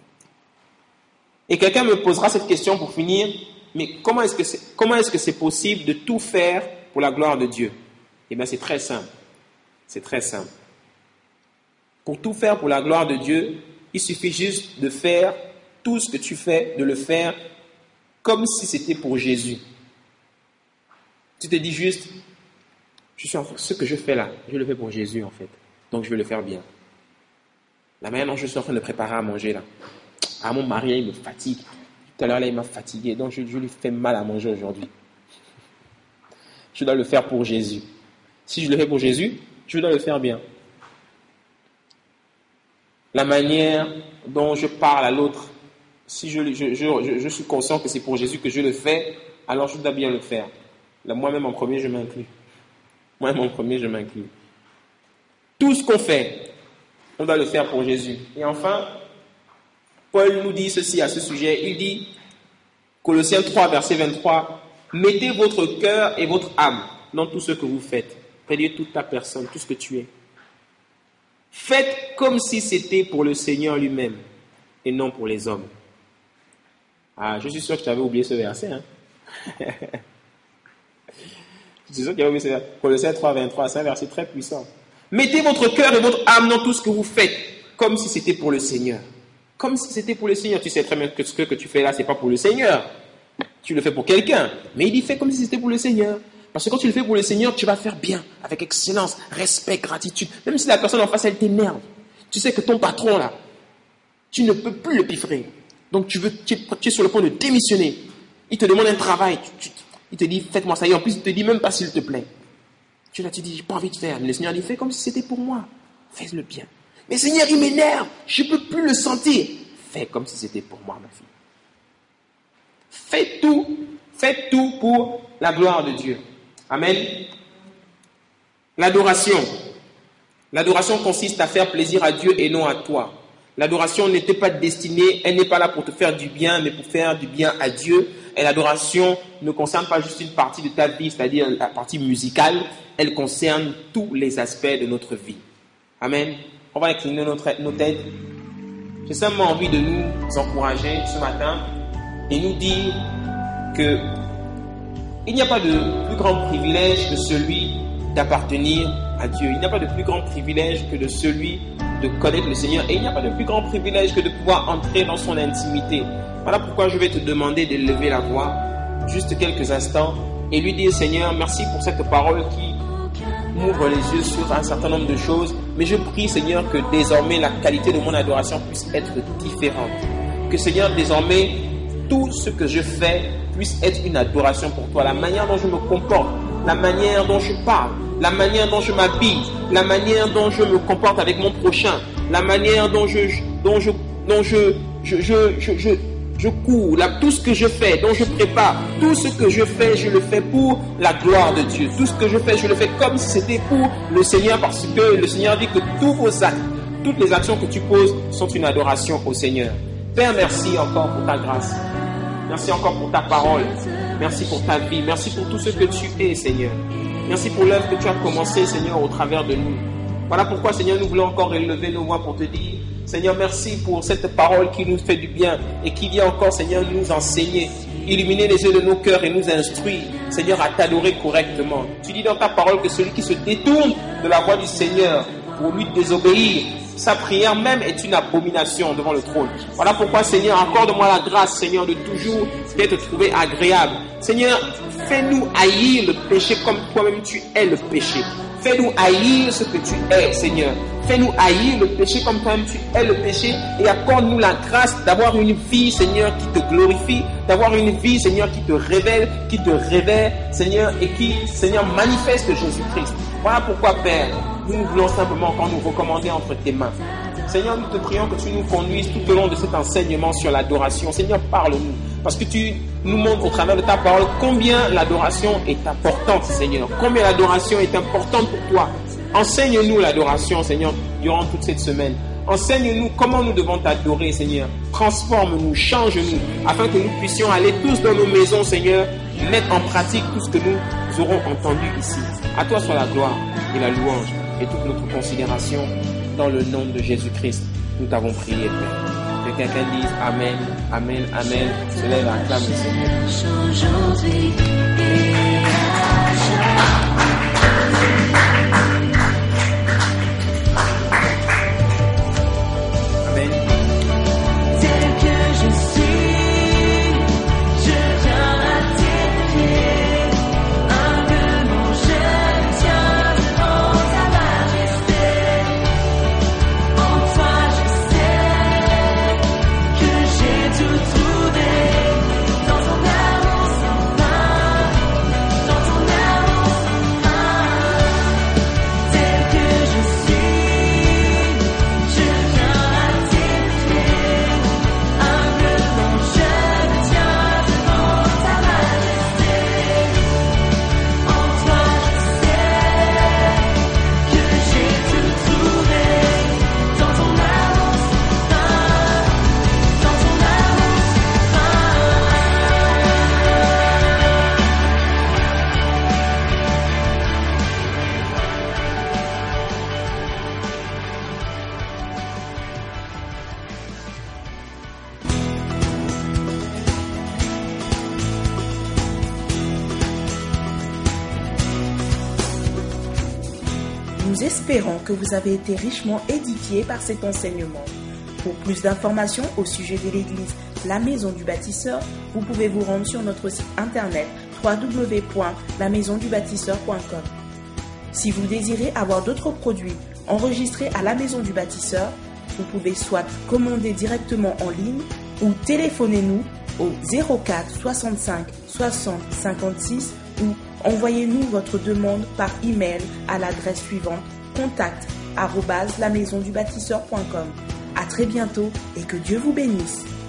Et quelqu'un me posera cette question pour finir, mais comment est-ce que c'est possible de tout faire pour la gloire de Dieu? Eh bien c'est très simple. C'est très simple. Pour tout faire pour la gloire de Dieu, il suffit juste de faire tout ce que tu fais, de le faire comme si c'était pour Jésus. Tu te dis juste, ce que je fais là, je le fais pour Jésus en fait. Donc je vais le faire bien. La manière dont je suis en train de préparer à manger là. Ah, mon mari, il me fatigue. Tout à l'heure là, il m'a fatigué. Donc je lui fais mal à manger aujourd'hui. Je dois le faire pour Jésus. Si je le fais pour Jésus, je dois le faire bien. La manière dont je parle à l'autre, si je suis conscient que c'est pour Jésus que je le fais, alors je dois bien le faire. Là, moi-même en premier, je m'inclus. Moi-même en premier, je m'inclus. Tout ce qu'on fait, on doit le faire pour Jésus. Et enfin, Paul nous dit ceci à ce sujet. Il dit, Colossiens 3, verset 23, « Mettez votre cœur et votre âme dans tout ce que vous faites. » C'est-à-dire toute ta personne, tout ce que tu es. Faites comme si c'était pour le Seigneur lui-même et non pour les hommes. Ah, je suis sûr que tu avais oublié ce verset. Hein? Je suis sûr que tu avais oublié ce verset. Colossiens 3, 23, c'est un verset très puissant. Mettez votre cœur et votre âme dans tout ce que vous faites, comme si c'était pour le Seigneur. Comme si c'était pour le Seigneur. Tu sais très bien que ce que tu fais là, c'est pas pour le Seigneur. Tu le fais pour quelqu'un. Mais il dit, fais comme si c'était pour le Seigneur. Parce que quand tu le fais pour le Seigneur, tu vas faire bien, avec excellence, respect, gratitude. Même si la personne en face, elle t'énerve. Tu sais que ton patron là, tu ne peux plus le piffrer. Donc tu es sur le point de démissionner. Il te demande un travail. Il te dit, faites-moi ça. Et en plus, il te dit même pas s'il te plaît. Tu dis, j'ai pas envie de faire. Mais le Seigneur dit, fais comme si c'était pour moi. Fais-le bien. Mais Seigneur, il m'énerve. Je ne peux plus le sentir. Fais comme si c'était pour moi, ma fille. Faites tout pour la gloire de Dieu. Amen. L'adoration. L'adoration consiste à faire plaisir à Dieu et non à toi. L'adoration n'était pas destinée, elle n'est pas là pour te faire du bien, mais pour faire du bien à Dieu. Et l'adoration ne concerne pas juste une partie de ta vie, c'est-à-dire la partie musicale, elle concerne tous les aspects de notre vie. Amen. On va incliner nos têtes. J'ai simplement envie de nous encourager ce matin et nous dire que il n'y a pas de plus grand privilège que celui d'appartenir à Dieu. Il n'y a pas de plus grand privilège que de celui de connaître le Seigneur. Et il n'y a pas de plus grand privilège que de pouvoir entrer dans son intimité. Voilà pourquoi je vais te demander de lever la voix juste quelques instants et lui dire: Seigneur, merci pour cette parole qui m'ouvre les yeux sur un certain nombre de choses. Mais je prie, Seigneur, que désormais la qualité de mon adoration puisse être différente. Que, Seigneur, désormais tout ce que je fais puisse être une adoration pour toi. La manière dont je me comporte, la manière dont je parle, la manière dont je m'habille, la manière dont je me comporte avec mon prochain, la manière dont je cours, tout ce que je fais, dont je prépare, tout ce que je fais, je le fais pour la gloire de Dieu. Tout ce que je fais, je le fais comme si c'était pour le Seigneur, parce que le Seigneur dit que tous vos actes, toutes les actions que tu poses sont une adoration au Seigneur. Père, merci encore pour ta grâce. Merci encore pour ta parole. Merci pour ta vie. Merci pour tout ce que tu es, Seigneur. Merci pour l'œuvre que tu as commencée, Seigneur, au travers de nous. Voilà pourquoi, Seigneur, nous voulons encore élever nos voix pour te dire: Seigneur, merci pour cette parole qui nous fait du bien et qui vient encore, Seigneur, nous enseigner, illuminer les yeux de nos cœurs et nous instruire, Seigneur, à t'adorer correctement. Tu dis dans ta parole que celui qui se détourne de la voie du Seigneur pour lui désobéir, sa prière même est une abomination devant le trône. Voilà pourquoi, Seigneur, accorde-moi la grâce, Seigneur, de toujours t'être trouvé agréable. Seigneur, fais-nous haïr le péché comme toi-même tu es le péché. Fais-nous haïr ce que tu es, Seigneur. Fais-nous haïr le péché comme toi-même tu es le péché et accorde-nous la grâce d'avoir une vie, Seigneur, qui te glorifie, d'avoir une vie, Seigneur, qui te révèle, Seigneur, et qui, Seigneur, manifeste Jésus-Christ. Voilà pourquoi, Père, nous voulons simplement encore nous recommander entre tes mains. Seigneur, nous te prions que tu nous conduises tout au long de cet enseignement sur l'adoration. Seigneur, parle-nous, parce que tu nous montres au travers de ta parole combien l'adoration est importante, Seigneur. Combien l'adoration est importante pour toi. Enseigne-nous l'adoration, Seigneur, durant toute cette semaine. Enseigne-nous comment nous devons t'adorer, Seigneur. Transforme-nous, change-nous, afin que nous puissions aller tous dans nos maisons, Seigneur, mettre en pratique tout ce que nous aurons entendu ici. À toi soit la gloire et la louange et toute notre considération. Dans le nom de Jésus-Christ, nous t'avons prié, Père. Que quelqu'un dise Amen, Amen, Amen. Se lève à acclamer le Seigneur. Amen. Tel que je suis, je viens à tes pieds. Humblement je tiens devant ta majesté. En toi je sais que j'ai tout trouvé. Dans ton amour sans fin, dans ton amour sans fin. Tel que je suis, je viens à tes pieds. Humblement je me tiens devant ta majesté. En toi je sais que j'ai tout trouvé. Dans ton amour sans fin, dans ton amour sans fin. Nous espérons que vous avez été richement édifiés par cet enseignement. Pour plus d'informations au sujet de l'église La Maison du Bâtisseur, vous pouvez vous rendre sur notre site internet www.lamaisondubâtisseur.com. Si vous désirez avoir d'autres produits enregistrés à La Maison du Bâtisseur, vous pouvez soit commander directement en ligne ou téléphonez-nous au 04 65 60 56 ou envoyez-nous votre demande par email à l'adresse suivante contact@lamaisondubâtisseur.com. À très bientôt et que Dieu vous bénisse.